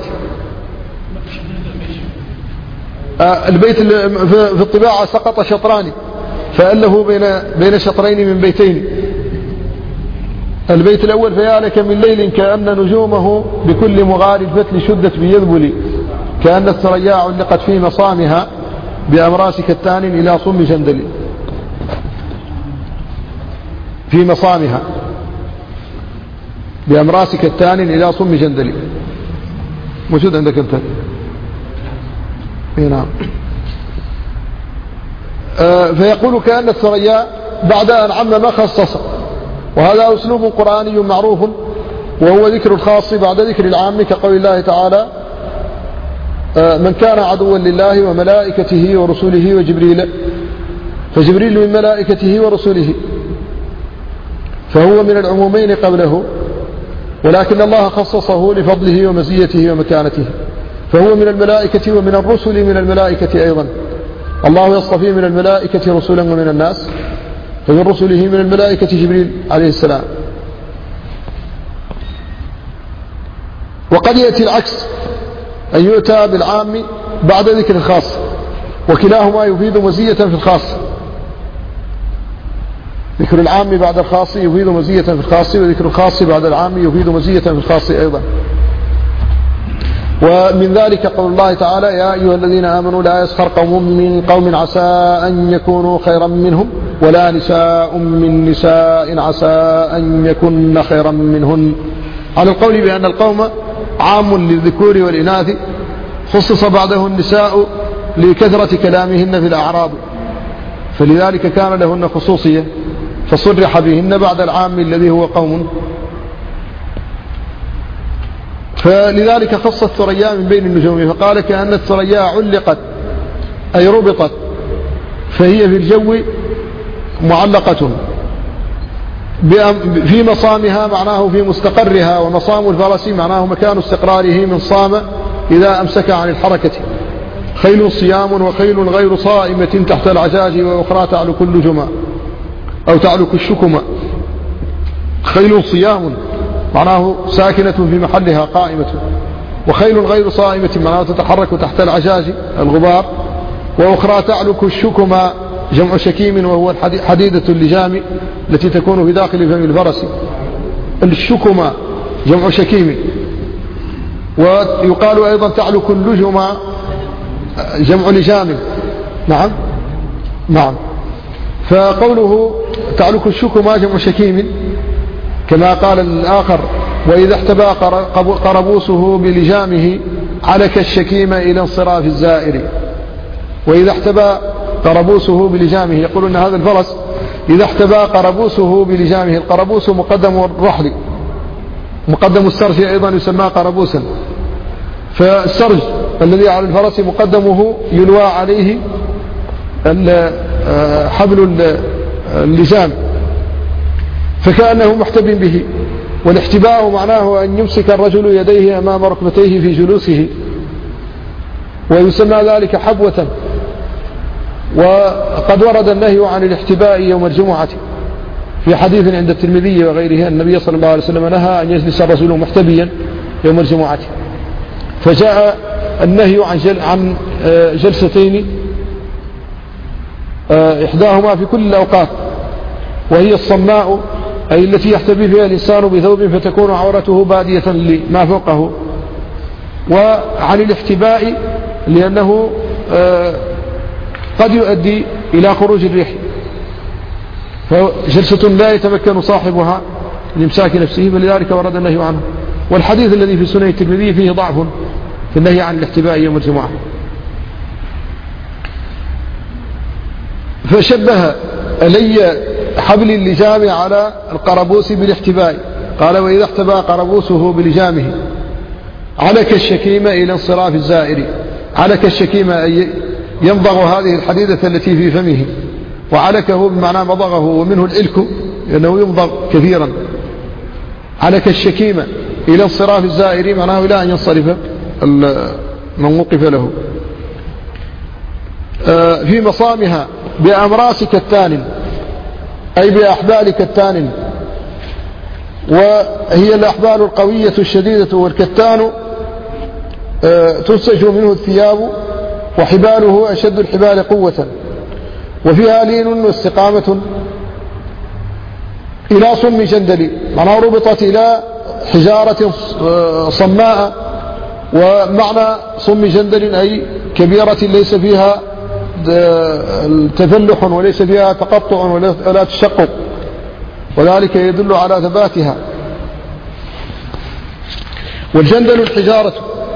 البيت في الطباعة سقط شطران فأله بين بين شطرين من بيتين. البيت الأول: فيا لك من ليل كأن نجومه بكل مغار الفتل شدت بيذبل، كأن الثريا علقت في مصامها بأمراس كتان إلى صم جندل. في مصامها بأمراس كتان إلى صم جندل. موجود عندك أنت؟ نعم. آه فيقول كأن الثريا بعد أن عمم خصص، وهذا أسلوب قرآني معروف، وهو ذكر الخاص بعد ذكر العام، كقول الله تعالى: آه من كان عدوا لله وملائكته ورسوله وجبريل، فجبريل من ملائكته ورسوله، فهو من العمومين قبله، ولكن الله خصصه لفضله ومزيته ومكانته، فهو من الملائكة ومن الرسل من الملائكة أيضا. الله يصطفي من الملائكة رسلا ومن الناس، فمن رسله من الملائكة جبريل عليه السلام. وقد يأتي العكس، أن يؤتى بالعام بعد ذكر الخاص، وكلاهما يفيد مزية في الخاص. ذكر العام بعد الخاص يفيد مزية في الخاص، وذكر الخاص بعد العام يفيد مزية في الخاص أيضا. ومن ذلك قول الله تعالى: يا أيها الذين آمنوا لا يسخر قوم من قوم عسى أن يكونوا خيرا منهم، ولا نساء من نساء عسى أن يكن خيرا منهن، على القول بأن القوم عام للذكور والإناث، خصص بعده النساء لكثرة كلامهن في الأعراب، فلذلك كان لهن خصوصية، فصرح بهن بعد العام الذي هو قوم. فلذلك خص الثريا من بين النجوم، فقال كأن الثريا علقت أي ربطت، فهي في الجو معلقة في مصامها، معناه في مستقرها، ومصام الفرس معناه مكان استقراره من صام إذا أمسك عن الحركة. خيل صيام وخيل غير صائمة تحت العجاج، وأخرى تعلك اللجما أو تعلك الشكما. خيل صيام معناه ساكنة في محلها قائمة، وخيل غير صائمة معناه تتحرك تحت العجاج الغبار، وأخرى تعلك الشكما جمع شكيم، وهو حديدة اللجام التي تكون في داخل فم الفرس. الشكما جمع شكيم. ويقال أيضا تعلك اللجما جمع لجام. نعم نعم. فقوله تعلك الشكما جمع شكيم، كما قال الآخر: وإذا احتبى قربوسه بلجامه علك الشكيم إلى انصراف الزائر. وإذا احتبى قربوسه بلجامه، يقول أن هذا الفرس إذا احتبى قربوسه بلجامه. القربوس مقدم الرحل، مقدم السرج أيضا يسمى قربوسا. فالسرج الذي على الفرس مقدمه يلوى عليه حبل اللجام، فكأنه محتب به. والاحتباء معناه أن يمسك الرجل يديه أمام ركبتيه في جلوسه، ويسمى ذلك حبوة. وقد ورد النهي عن الاحتباء يوم الجمعة في حديث عند الترمذي وغيره، النبي صلى الله عليه وسلم نهى أن يجلس الرجل محتبيا يوم الجمعة. فجاء النهي عن جل عن جلستين إحداهما في كل الأوقات، وهي الصماء أي التي يحتبي فيها الإنسان بثوب فتكون عورته بادية لما فوقه، وعن الاحتباء لأنه قد يؤدي إلى خروج الريح، فجلسة لا يتمكن صاحبها من إمساك نفسه، فلذلك ورد النهي عنه. والحديث الذي في سنن الترمذي فيه ضعف في النهي عن الاحتباء يوم الجمعة. فشبه لي حبل اللجام على القربوس بالاحتباء، قال وإذا احتبى قربوسه بلجامه علك الشكيمة إلى انصراف الزائر. علك الشكيمة أي يمضغ هذه الحديدة التي في فمه، وعلكه بمعنى مضغه، ومنه العلك لأنه يمضغ كثيرا. علك الشكيمة إلى انصراف الزائر معناه إلى أن ينصرف من وقف له. في مصامها بأمراس كتان أي بأحبال كتان، وهي الأحبال القوية الشديدة. والكتان تنسج منه الثياب، وحباله أشد الحبال قوة، وفيها لين واستقامة إلى صم جندل، معناه ربطت إلى حجارة صماء. ومعنى صم جندل أي كبيرة ليس فيها تفلح وليس فيها تقطع ولا تشقق، وذلك يدل على ثباتها. والجندل الحجارة.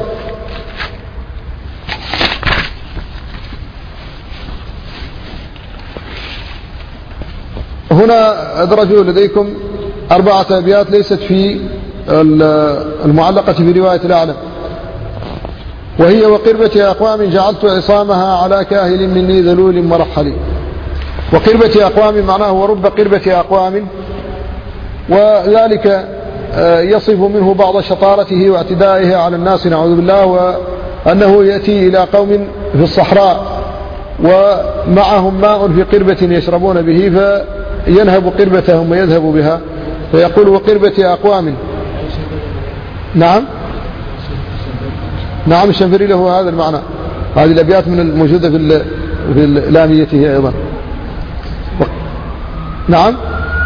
هنا أدرجوا لديكم أربعة أبيات ليست في المعلقة في رواية الأعلم، وهي وقربة أقوام جعلت عصامها على كاهل مني ذلول مرحل. وقربة أقوام معناه ورب قربة أقوام، وذلك يصف منه بعض شطارته واعتدائه على الناس نعوذ بالله، وأنه يأتي إلى قوم في الصحراء ومعهم ماء في قربة يشربون به، فينهب قربتهم ويذهب بها، فيقول وقربة أقوام. نعم نعم الشنفري له هذا المعنى. هذه الأبيات من الموجودة في في الإلاميته أيضا. نعم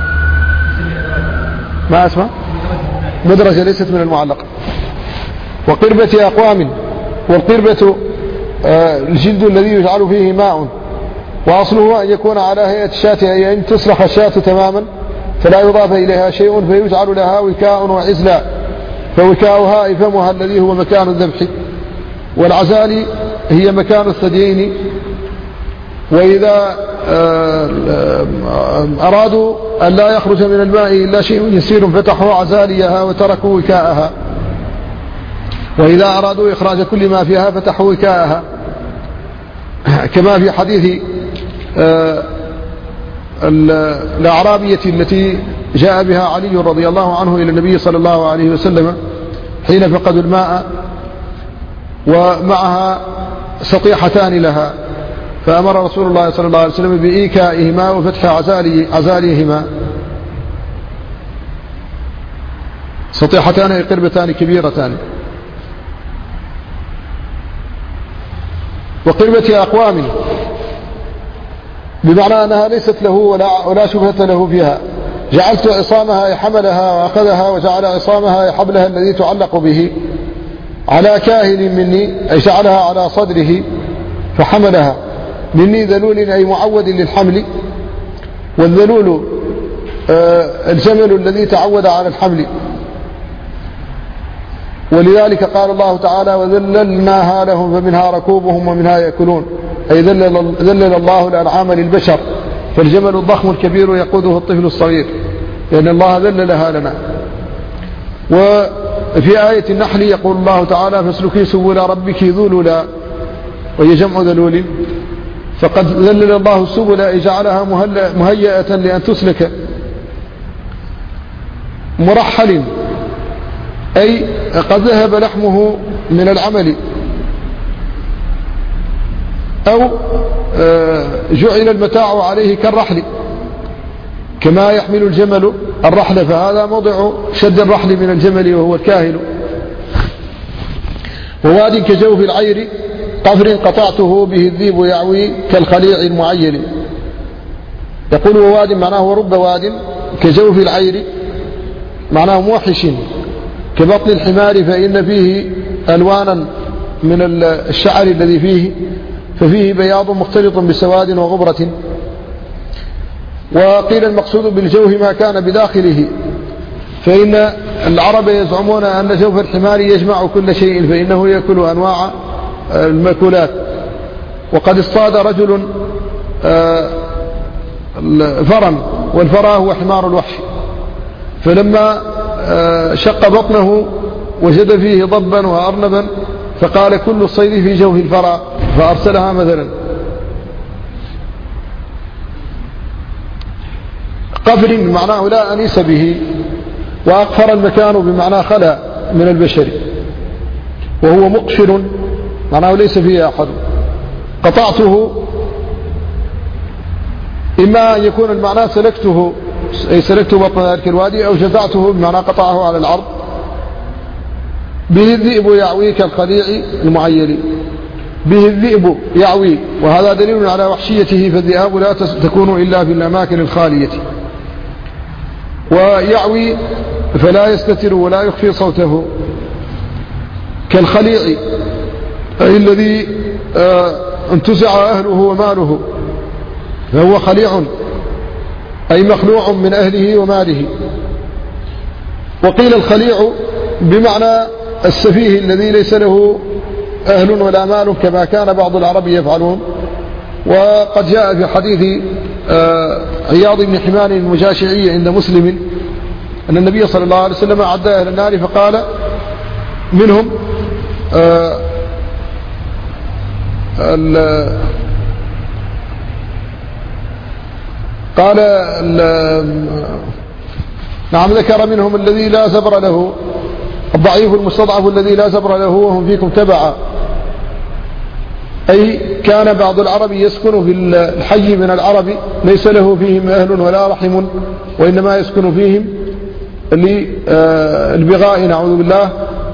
ما أسمع مدرجة ليست من المعلقة. وقربة أقوام، والقربة الجلد الذي يجعل فيه ماء، وأصله أن يكون على هيئة الشاة، أي أن تصرخ الشاة تماما فلا يضاف إليها شيء، فيجعل لها وكاء وعزلا، فوكاؤها فمها الذي هو مكان الذبح، والعزال هي مكان الثديين. وإذا أرادوا أن لا يخرج من الماء إلا شيء يسير فتحوا عزاليها وتركوا وكاءها، وإذا أرادوا إخراج كل ما فيها فتحوا وكاءها، كما في حديث الأعرابية التي جاء بها علي رضي الله عنه إلى النبي صلى الله عليه وسلم حين فقدوا الماء، ومعها سطيحتان لها، فأمر رسول الله صلى الله عليه وسلم بإيكائهما وفتح عزالي عزاليهما. سطيحتان قربتان كبيرتان. وقربة أقوام بمعنى أنها ليست له ولا, ولا شبهة له فيها. جعلت عصامها حملها وأخذها، وجعل عصامها حبلها الذي تعلق به على كاهل مني، أي جعلها على صدره فحملها. مني ذلول أي معود للحمل، والذلول الجمل الذي تعود على الحمل، ولذلك قال الله تعالى وذللناها لهم فمنها ركوبهم ومنها يأكلون، أي ذلل, ذلل الله الأنعام للبشر، فالجمل الضخم الكبير يقوده الطفل الصغير، لأن الله ذللها لنا. وفي آية النحل يقول الله تعالى: فاسلكي سبل ربك ذللا، وهي جمع ذلول، فقد ذلل الله السبل أي جعلها مهيئة لأن تسلك. مرحل أي قد ذهب لحمه من العمل، أو جعل المتاع عليه كالرحل، كما يحمل الجمل الرحل، فهذا موضع شد الرحل من الجمل وهو الكاهل. وواد كجوف العير قفر قطعته به الذيب يعوي كالخليع المعين. يقول وواد معناه ورب واد كجوف العير، معناه موحش كبطن الحمار، فإن فيه ألوانا من الشعر الذي فيه، ففيه بياض مختلط بسواد وغبرة. وقيل المقصود بالجوف ما كان بداخله، فإن العرب يزعمون أن جوف الحمار يجمع كل شيء، فإنه يأكل أنواع المأكولات. وقد اصطاد رجل فرا، والفرا هو حمار الوحش، فلما شق بطنه وجد فيه ضبا وأرنبا، فقال: كل الصيد في جوف الفرا، فأرسلها مثلا. قفر معناه لا أنيس به، وأقفر المكان بمعنى خلا من البشر، وهو مقفر معناه ليس فيه أحد. قطعته إما أن يكون المعنى سلكته، أي سلكت بطن ذلك الوادي، أو جزعته بمعنى قطعه على العرض. به الذئب يعوي كالخليع المعين. به الذئب يعوي، وهذا دليل على وحشيته، فالذئاب لا تكون إلا في الأماكن الخالية. ويعوي فلا يستتر ولا يخفي صوته. كالخليع أي الذي انتزع أهله وماله، فهو خليع أي مخلوع من أهله وماله. وقيل الخليع بمعنى السفيه الذي ليس له أهل ولا مال، كما كان بعض العرب يفعلون. وقد جاء في حديث عياض بن حمار المجاشعي عند مسلم أن النبي صلى الله عليه وسلم عد أهل النار فقال منهم قال نعم ذكر منهم الذي لا زبر له، الضعيف المستضعف الذي لا زبر له وهم فيكم تبعا. أي كان بعض العرب يسكن في الحي من العرب ليس له فيهم أهل ولا رحم، وإنما يسكن فيهم للبغاء نعوذ بالله.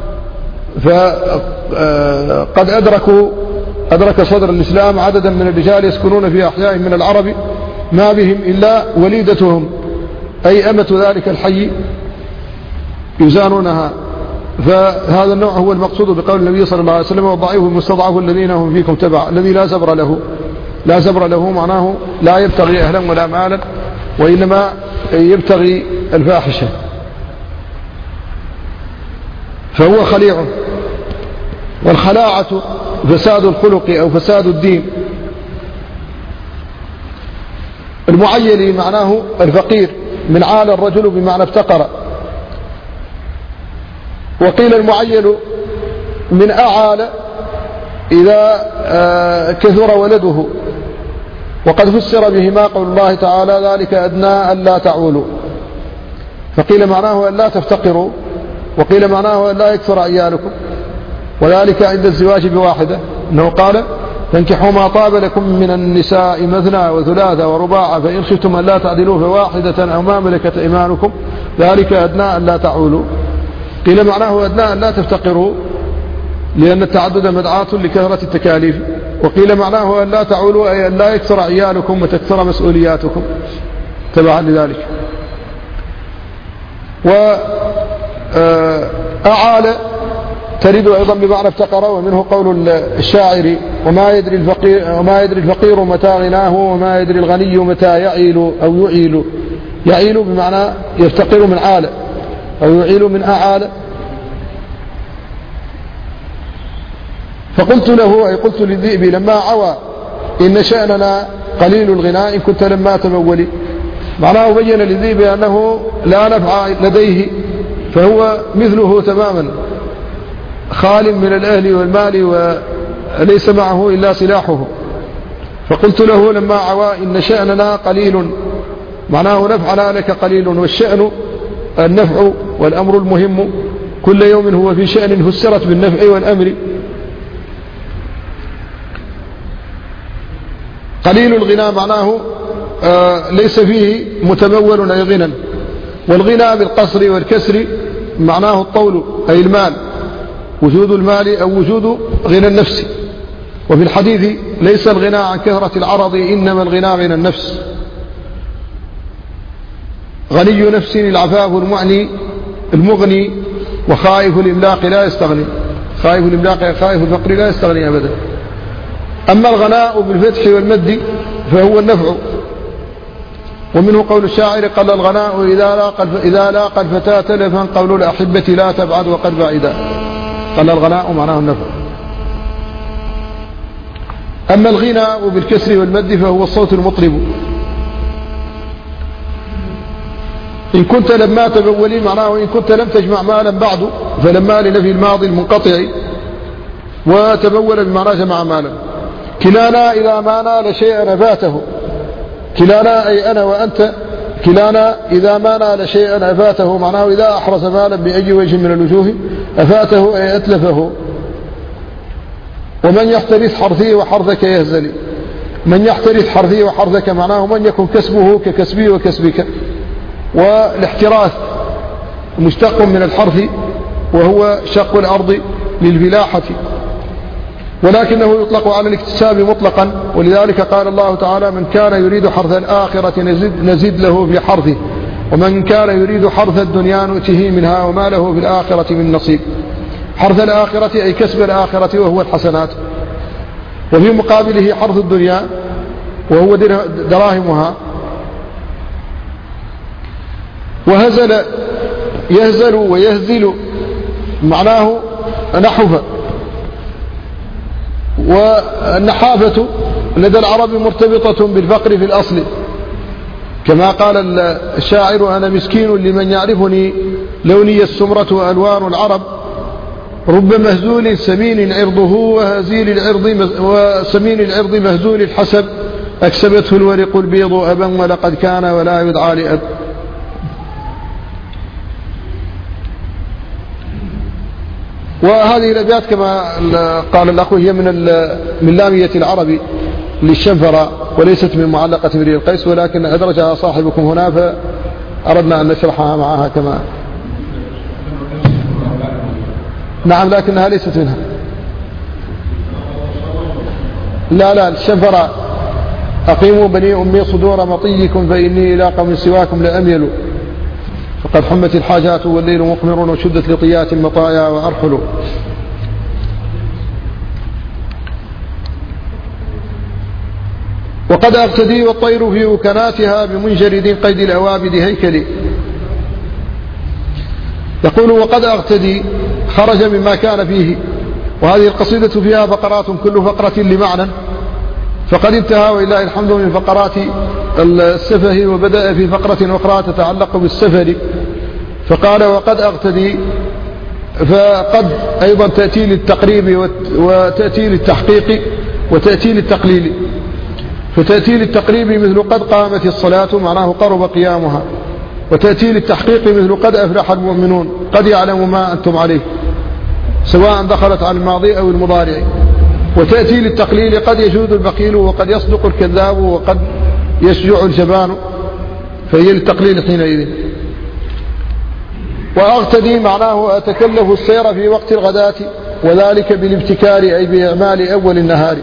فقد أدركوا أدرك صدر الإسلام عددا من الرجال يسكنون في أحياء من العرب ما بهم إلا وليدتهم، أي أمة ذلك الحي يزانونها. فهذا النوع هو المقصود بقول النبي صلى الله عليه وسلم: والضعيف المستضعف الذين هم فيكم تبع، الذي لا زبر له. لا زبر له معناه لا يبتغي أهلا ولا مالا، وإنما يبتغي الفاحشة، فهو خليع. والخلاعة فساد الخلق أو فساد الدين. المعيل معناه الفقير، من عال الرجل بمعنى افتقر. وقيل المعيل من أعال إذا كثر ولده. وقد فسر بهما قول الله تعالى: ذلك أدنى ألا تعولوا. فقيل معناه أن لا تفتقروا، وقيل معناه أن لا يكثر عيالكم، وذلك عند الزواج بواحدة، أنه قال: تنكحوا ما طاب لكم من النساء مثنى وثلاثة ورباع، فإن خفتم أن لا تعدلوا فواحدة أو ما ملكت أيمانكم ذلك أدنى أن لا تعولوا. قيل معناه أدنى أن لا تفتقروا، لأن التعدد مدعاة لكثرة التكاليف. وقيل معناه أن لا تعولوا أي أن لا يكثر عيالكم وتكثر مسؤولياتكم تبعا لذلك. وأعال تريد أيضا بمعنى افتقر، ومنه قول الشاعر: وما يدري الفقير, وما يدري الفقير متى غناه، وما يدري الغني متى يعيل أو يعيل. يعيل بمعنى يفتقر من عال، أو يعيل من أعال. فقلت له أي قلت للذئب لما عوى إن شأننا قليل الغناء إن كنت لما تمولي. معناه بين لذي بأنه لا نفع لديه، فهو مثله تماما، خال من الأهل والمال وليس معه إلا سلاحه. فقلت له لما عوا إن شأننا قليل، معناه نفعنا لك قليل، والشأن النفع والأمر المهم، كل يوم هو في شأن فسرت بالنفع والأمر. قليل الغنى معناه آه ليس فيه متمول أي غنى، والغنى بالقصر والكسر معناه الطول أي المال، وجود المال أو وجود غنى النفس. وفي الحديث ليس الغنى عن كثرة العرض إنما الغنى غنى النفس. غني نفس العفاف المعني المغني، وخائف الإملاق لا يستغني. خائف الإملاق خائف الفقر لا يستغني أبدا. أما الغناء بالفتح والمد فهو النفع، ومنه قول الشاعر قال الغناء إذا لاقى إذا لاقى الفتاة تلفا قول الأحبة لا تبعد وقد بعدا. قال الغناء معناه النفع. أما الغناء بالكسر والمد فهو الصوت المطرب. إن كنت لما تبولي معناه إن كنت لم تجمع مالا بعد، فلما لنفي الماضي المنقطع، وتبول بمعنى جمع مالا. كلانا إذا ما نال شيئا فاته، كلانا أي أنا وأنت، كلانا إذا ما نال شيئا أفاته، معناه إذا أحرز مالا بأي وجه من الوجوه أفاته أي أتلفه. ومن يحترث حرثي وحرثك يهزلي. من يحترث حرثي وحرثك معناه من يكون كسبه ككسبي وكسبك. والاحتراث مشتق من الحرث وهو شق الأرض للفلاحة، ولكنه يطلق على الاكتساب مطلقا، ولذلك قال الله تعالى من كان يريد حرث الآخرة نزد, نزد له في حرثه، ومن كان يريد حرث الدنيا نؤته منها وما له في الآخرة من نصيب. حرث الآخرة أي كسب الآخرة وهو الحسنات، وفي مقابله حرث الدنيا وهو دراهمها. وهزل يهزل ويهزل معناه نحف. والنحافة لدى العرب مرتبطة بالفقر في الأصل، كما قال الشاعر أنا مسكين لمن يعرفني لوني السمرة ألوان العرب، رب مهزول سمين عرضه وهزيل العرض وسمين العرض مهزول الحسب، أكسبته الورق البيض أبا ولقد كان ولا يدعى لأب. وهذه الأبيات كما قال الأخ هي من من لامية العرب للشنفرة، وليست من معلقة امرئ القيس، ولكن أدرجها صاحبكم هنا فأردنا أن نشرحها معها كما. نعم لكنها ليست منها. لا لا الشنفرة أقيموا بني أمي صدور مطيكم فإني إلى قوم سواكم لأميل، فقد حمت الحاجات والليل مقمر وشدت لطيات المطايا وأرحل. وقد أغتدي والطير في وكناتها بمنجرد قيد الأوابد هيكلي. يقول وقد أغتدي خرج مما كان فيه، وهذه القصيدة فيها فقرات كل فقرة لمعنى، فقد انتهى ولله الحمد من فقرات السفه، وبدأ في فقرة أخرى تتعلق بالسفر، فقال وقد أغتدي، فقد أيضا تأتي للتقريب وتأتي للتحقيق وتأتي للتقليل. فتأتي للتقريب مثل قد قامت الصلاة معناه قرب قيامها، وتأتي للتحقيق مثل قد أفلح المؤمنون قد يعلم ما أنتم عليه، سواء دخلت على الماضي أو المضارع. وتأتي للتقليل قد يجود البخيل وقد يصدق الكذاب وقد يشجع الجبان، فهي للتقليل حينئذ. وأغتدي معناه أتكلف السير في وقت الغداة، وذلك بالابتكار أي بإعمال أول النهار.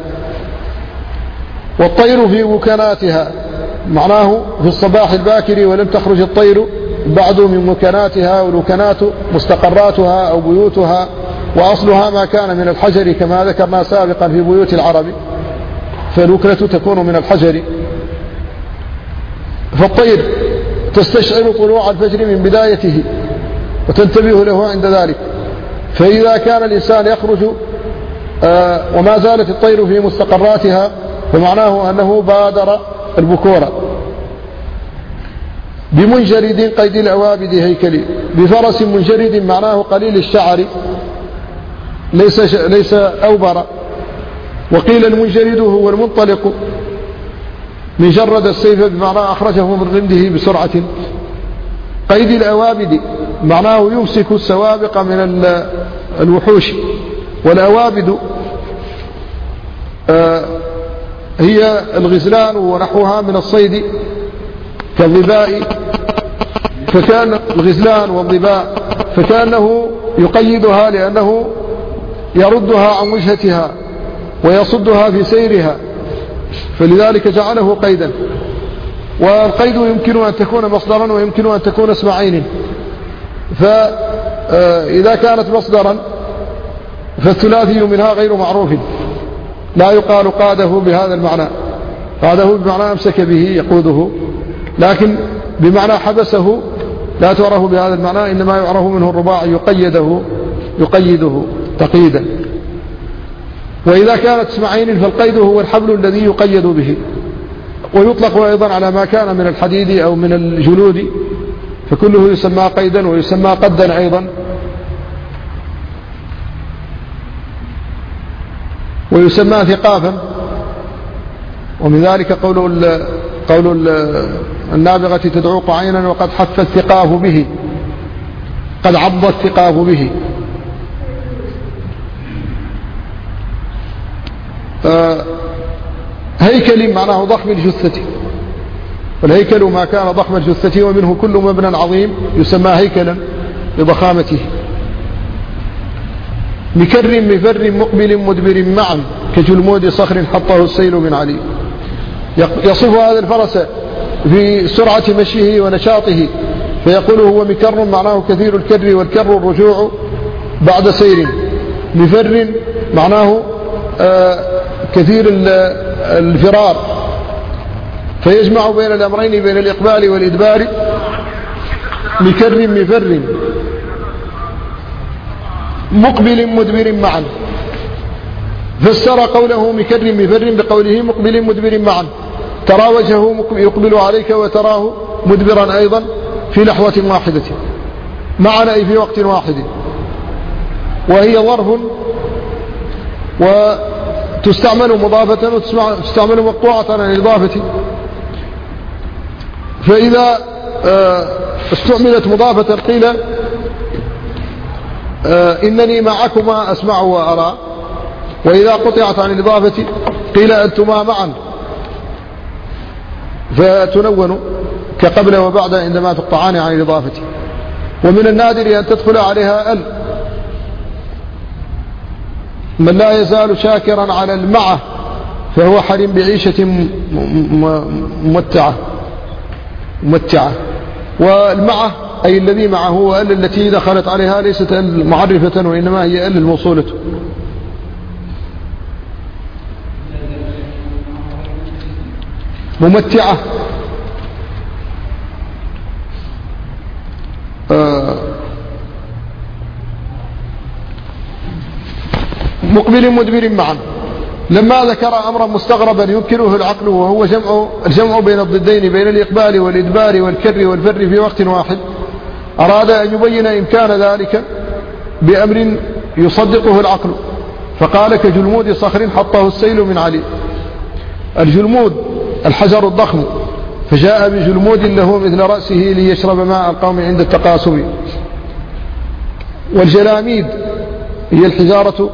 والطير في وكناتها معناه في الصباح الباكر ولم تخرج الطير بعد من وكناتها، والوكنات مستقراتها أو بيوتها، وأصلها ما كان من الحجر كما ذكرنا سابقا في بيوت العرب، فالوكنة تكون من الحجر. فالطير تستشعر طلوع الفجر من بدايته وتنتبه له عند ذلك، فإذا كان الإنسان يخرج آه وما زالت الطير في مستقراتها فمعناه أنه بادر البكورة. بمنجرد قيد الأوابد هيكلي، بفرس منجرد معناه قليل الشعر ليس ليس أوبر. وقيل المنجرد هو المنطلق من جرد السيف بمعنى أخرجه من غمده بسرعة. قيد الأوابد معناه يمسك السوابق من الوحوش. والأوابد هي الغزلان ونحوها من الصيد كالظباء، فكان الغزلان والظباء فكأنه يقيدها لأنه يردها عن وجهتها ويصدها في سيرها، فلذلك جعله قيدا. والقيد يمكن أن تكون مصدرا ويمكن أن تكون اسم عين، فإذا كانت مصدرا فالثلاثي منها غير معروف، لا يقال قاده بهذا المعنى، قاده بمعنى أمسك به يقوده، لكن بمعنى حبسه لا تعرف بهذا المعنى، إنما يعرف منه الرباع يقيده يقيده تقييدا. وإذا كانت اسم عين فالقيد هو الحبل الذي يقيد به، ويطلق أيضا على ما كان من الحديد أو من الجلود، فكله يسمى قيدا ويسمى قدا أيضا، ويسمى ثقافا. ومن ذلك قول قول النابغة تدعوق عينا وقد حف الثقاف به، قد عض الثقاف به. هيكل معناه ضخم الجثة، والهيكل ما كان ضخم الجثة، ومنه كل مبنى عظيم يسمى هيكلا لضخامته. مكر مفر مقبل مدبر معا كجلمود صخر حطه السيل من علي. يصف هذا الفرس في سرعة مشيه ونشاطه، فيقول هو مكر معناه كثير الكر، والكر الرجوع بعد سير. مفر معناه آه كثير الفرار، فيجمع بين الأمرين بين الإقبال والإدبار. مكر مفر مقبل مدبر معا، فسر قوله مكر مفر بقوله مقبل مدبر معا، ترى وجهه يقبل عليك وتراه مدبرا أيضا في لحظة واحدة معا، أي في وقت واحد. وهي ظرف وتستعمل مضافة وتستعمل مقطوعة عن الإضافة، فإذا استعملت مضافة قيل إنني معكما أسمع وأرى، وإذا قطعت عن الإضافة قيل أنتما معا، فتنون كقبل وبعد عندما تقطعان عن الإضافة. ومن النادر أن تدخل عليها ال، من لا يزال شاكرا على المعة فهو حريم بعيشة ممتعة ممتعة. والمعة أي الذي معه، وال التي دخلت عليها ليست ال معرفة، وإنما هي ال الموصولة. ممتعة آه مقبل مدبر معا. لما ذكر أمرا مستغربا يمكنه العقل، وهو جمع الجمع بين الضدين بين الإقبال والإدبار والكر والفر في وقت واحد، أراد أن يبين إمكان ذلك بأمر يصدقه العقل، فقال كجلمود صخر حطه السيل من علي. الجلمود الحجر الضخم، فجاء بجلمود له مثل رأسه ليشرب ماء القوم عند التقاسم. والجلاميد هي الحجارة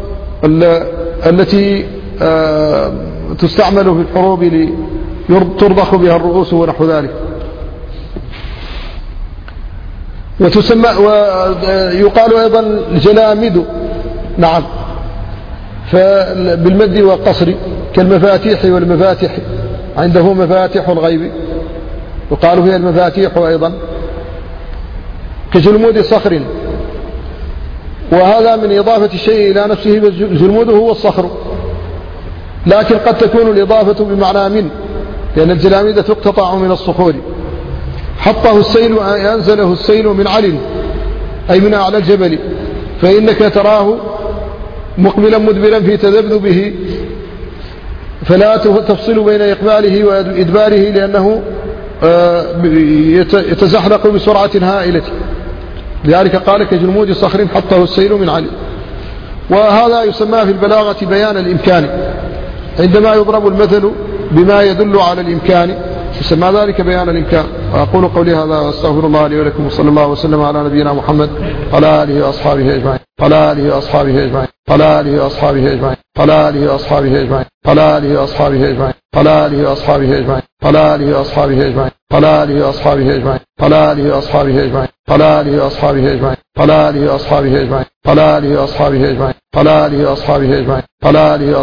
التي تستعمل في الحروب لترضخ بها الرؤوس ونحو ذلك. وتسمى ويقال أيضا الجلامد، نعم، بالمد والقصر كالمفاتيح والمفاتح، عنده مفاتيح الغيب يقال فيها المفاتيح أيضا. كجلمود صخر، وهذا من إضافة الشيء إلى نفسه، الجلمود هو الصخر، لكن قد تكون الإضافة بمعنى من، لأن الجلاميد تقتطع من الصخور. حطه السيل أنزله السيل من علٍ، أي من أعلى الجبل، فإنك تراه مقبلا مدبرا في تذبذبه فلا تفصل بين إقباله وإدباره لأنه يتزحلق بسرعة هائلة، لذلك قال كجلمود صخر حطه السيل من علي. وهذا يسمى في البلاغة بيان الإمكان، عندما يضرب المثل بما يدل على الإمكان يسمى ذلك بيان الإمكان. وأقول قولي هذا وأستغفر الله لي ولكم، وصلى الله وسلم على نبينا محمد على آله وأصحابه أجمعين على آله وأصحابه أجمعين على آله وأصحابه أجمعين على آله وأصحابه أجمعين على آله وأصحابه أجمعين على آله وأصحابه أجمعين على آله وأصحابه أجمعين على آله وأصحابه أجمعين على آله وأصحابه أجمعين على آله وأصحابه أجمعين على آله وأصحابه أجمعين على آله وأصحابه أجمعين على آله وأصحابه أجمعين على آله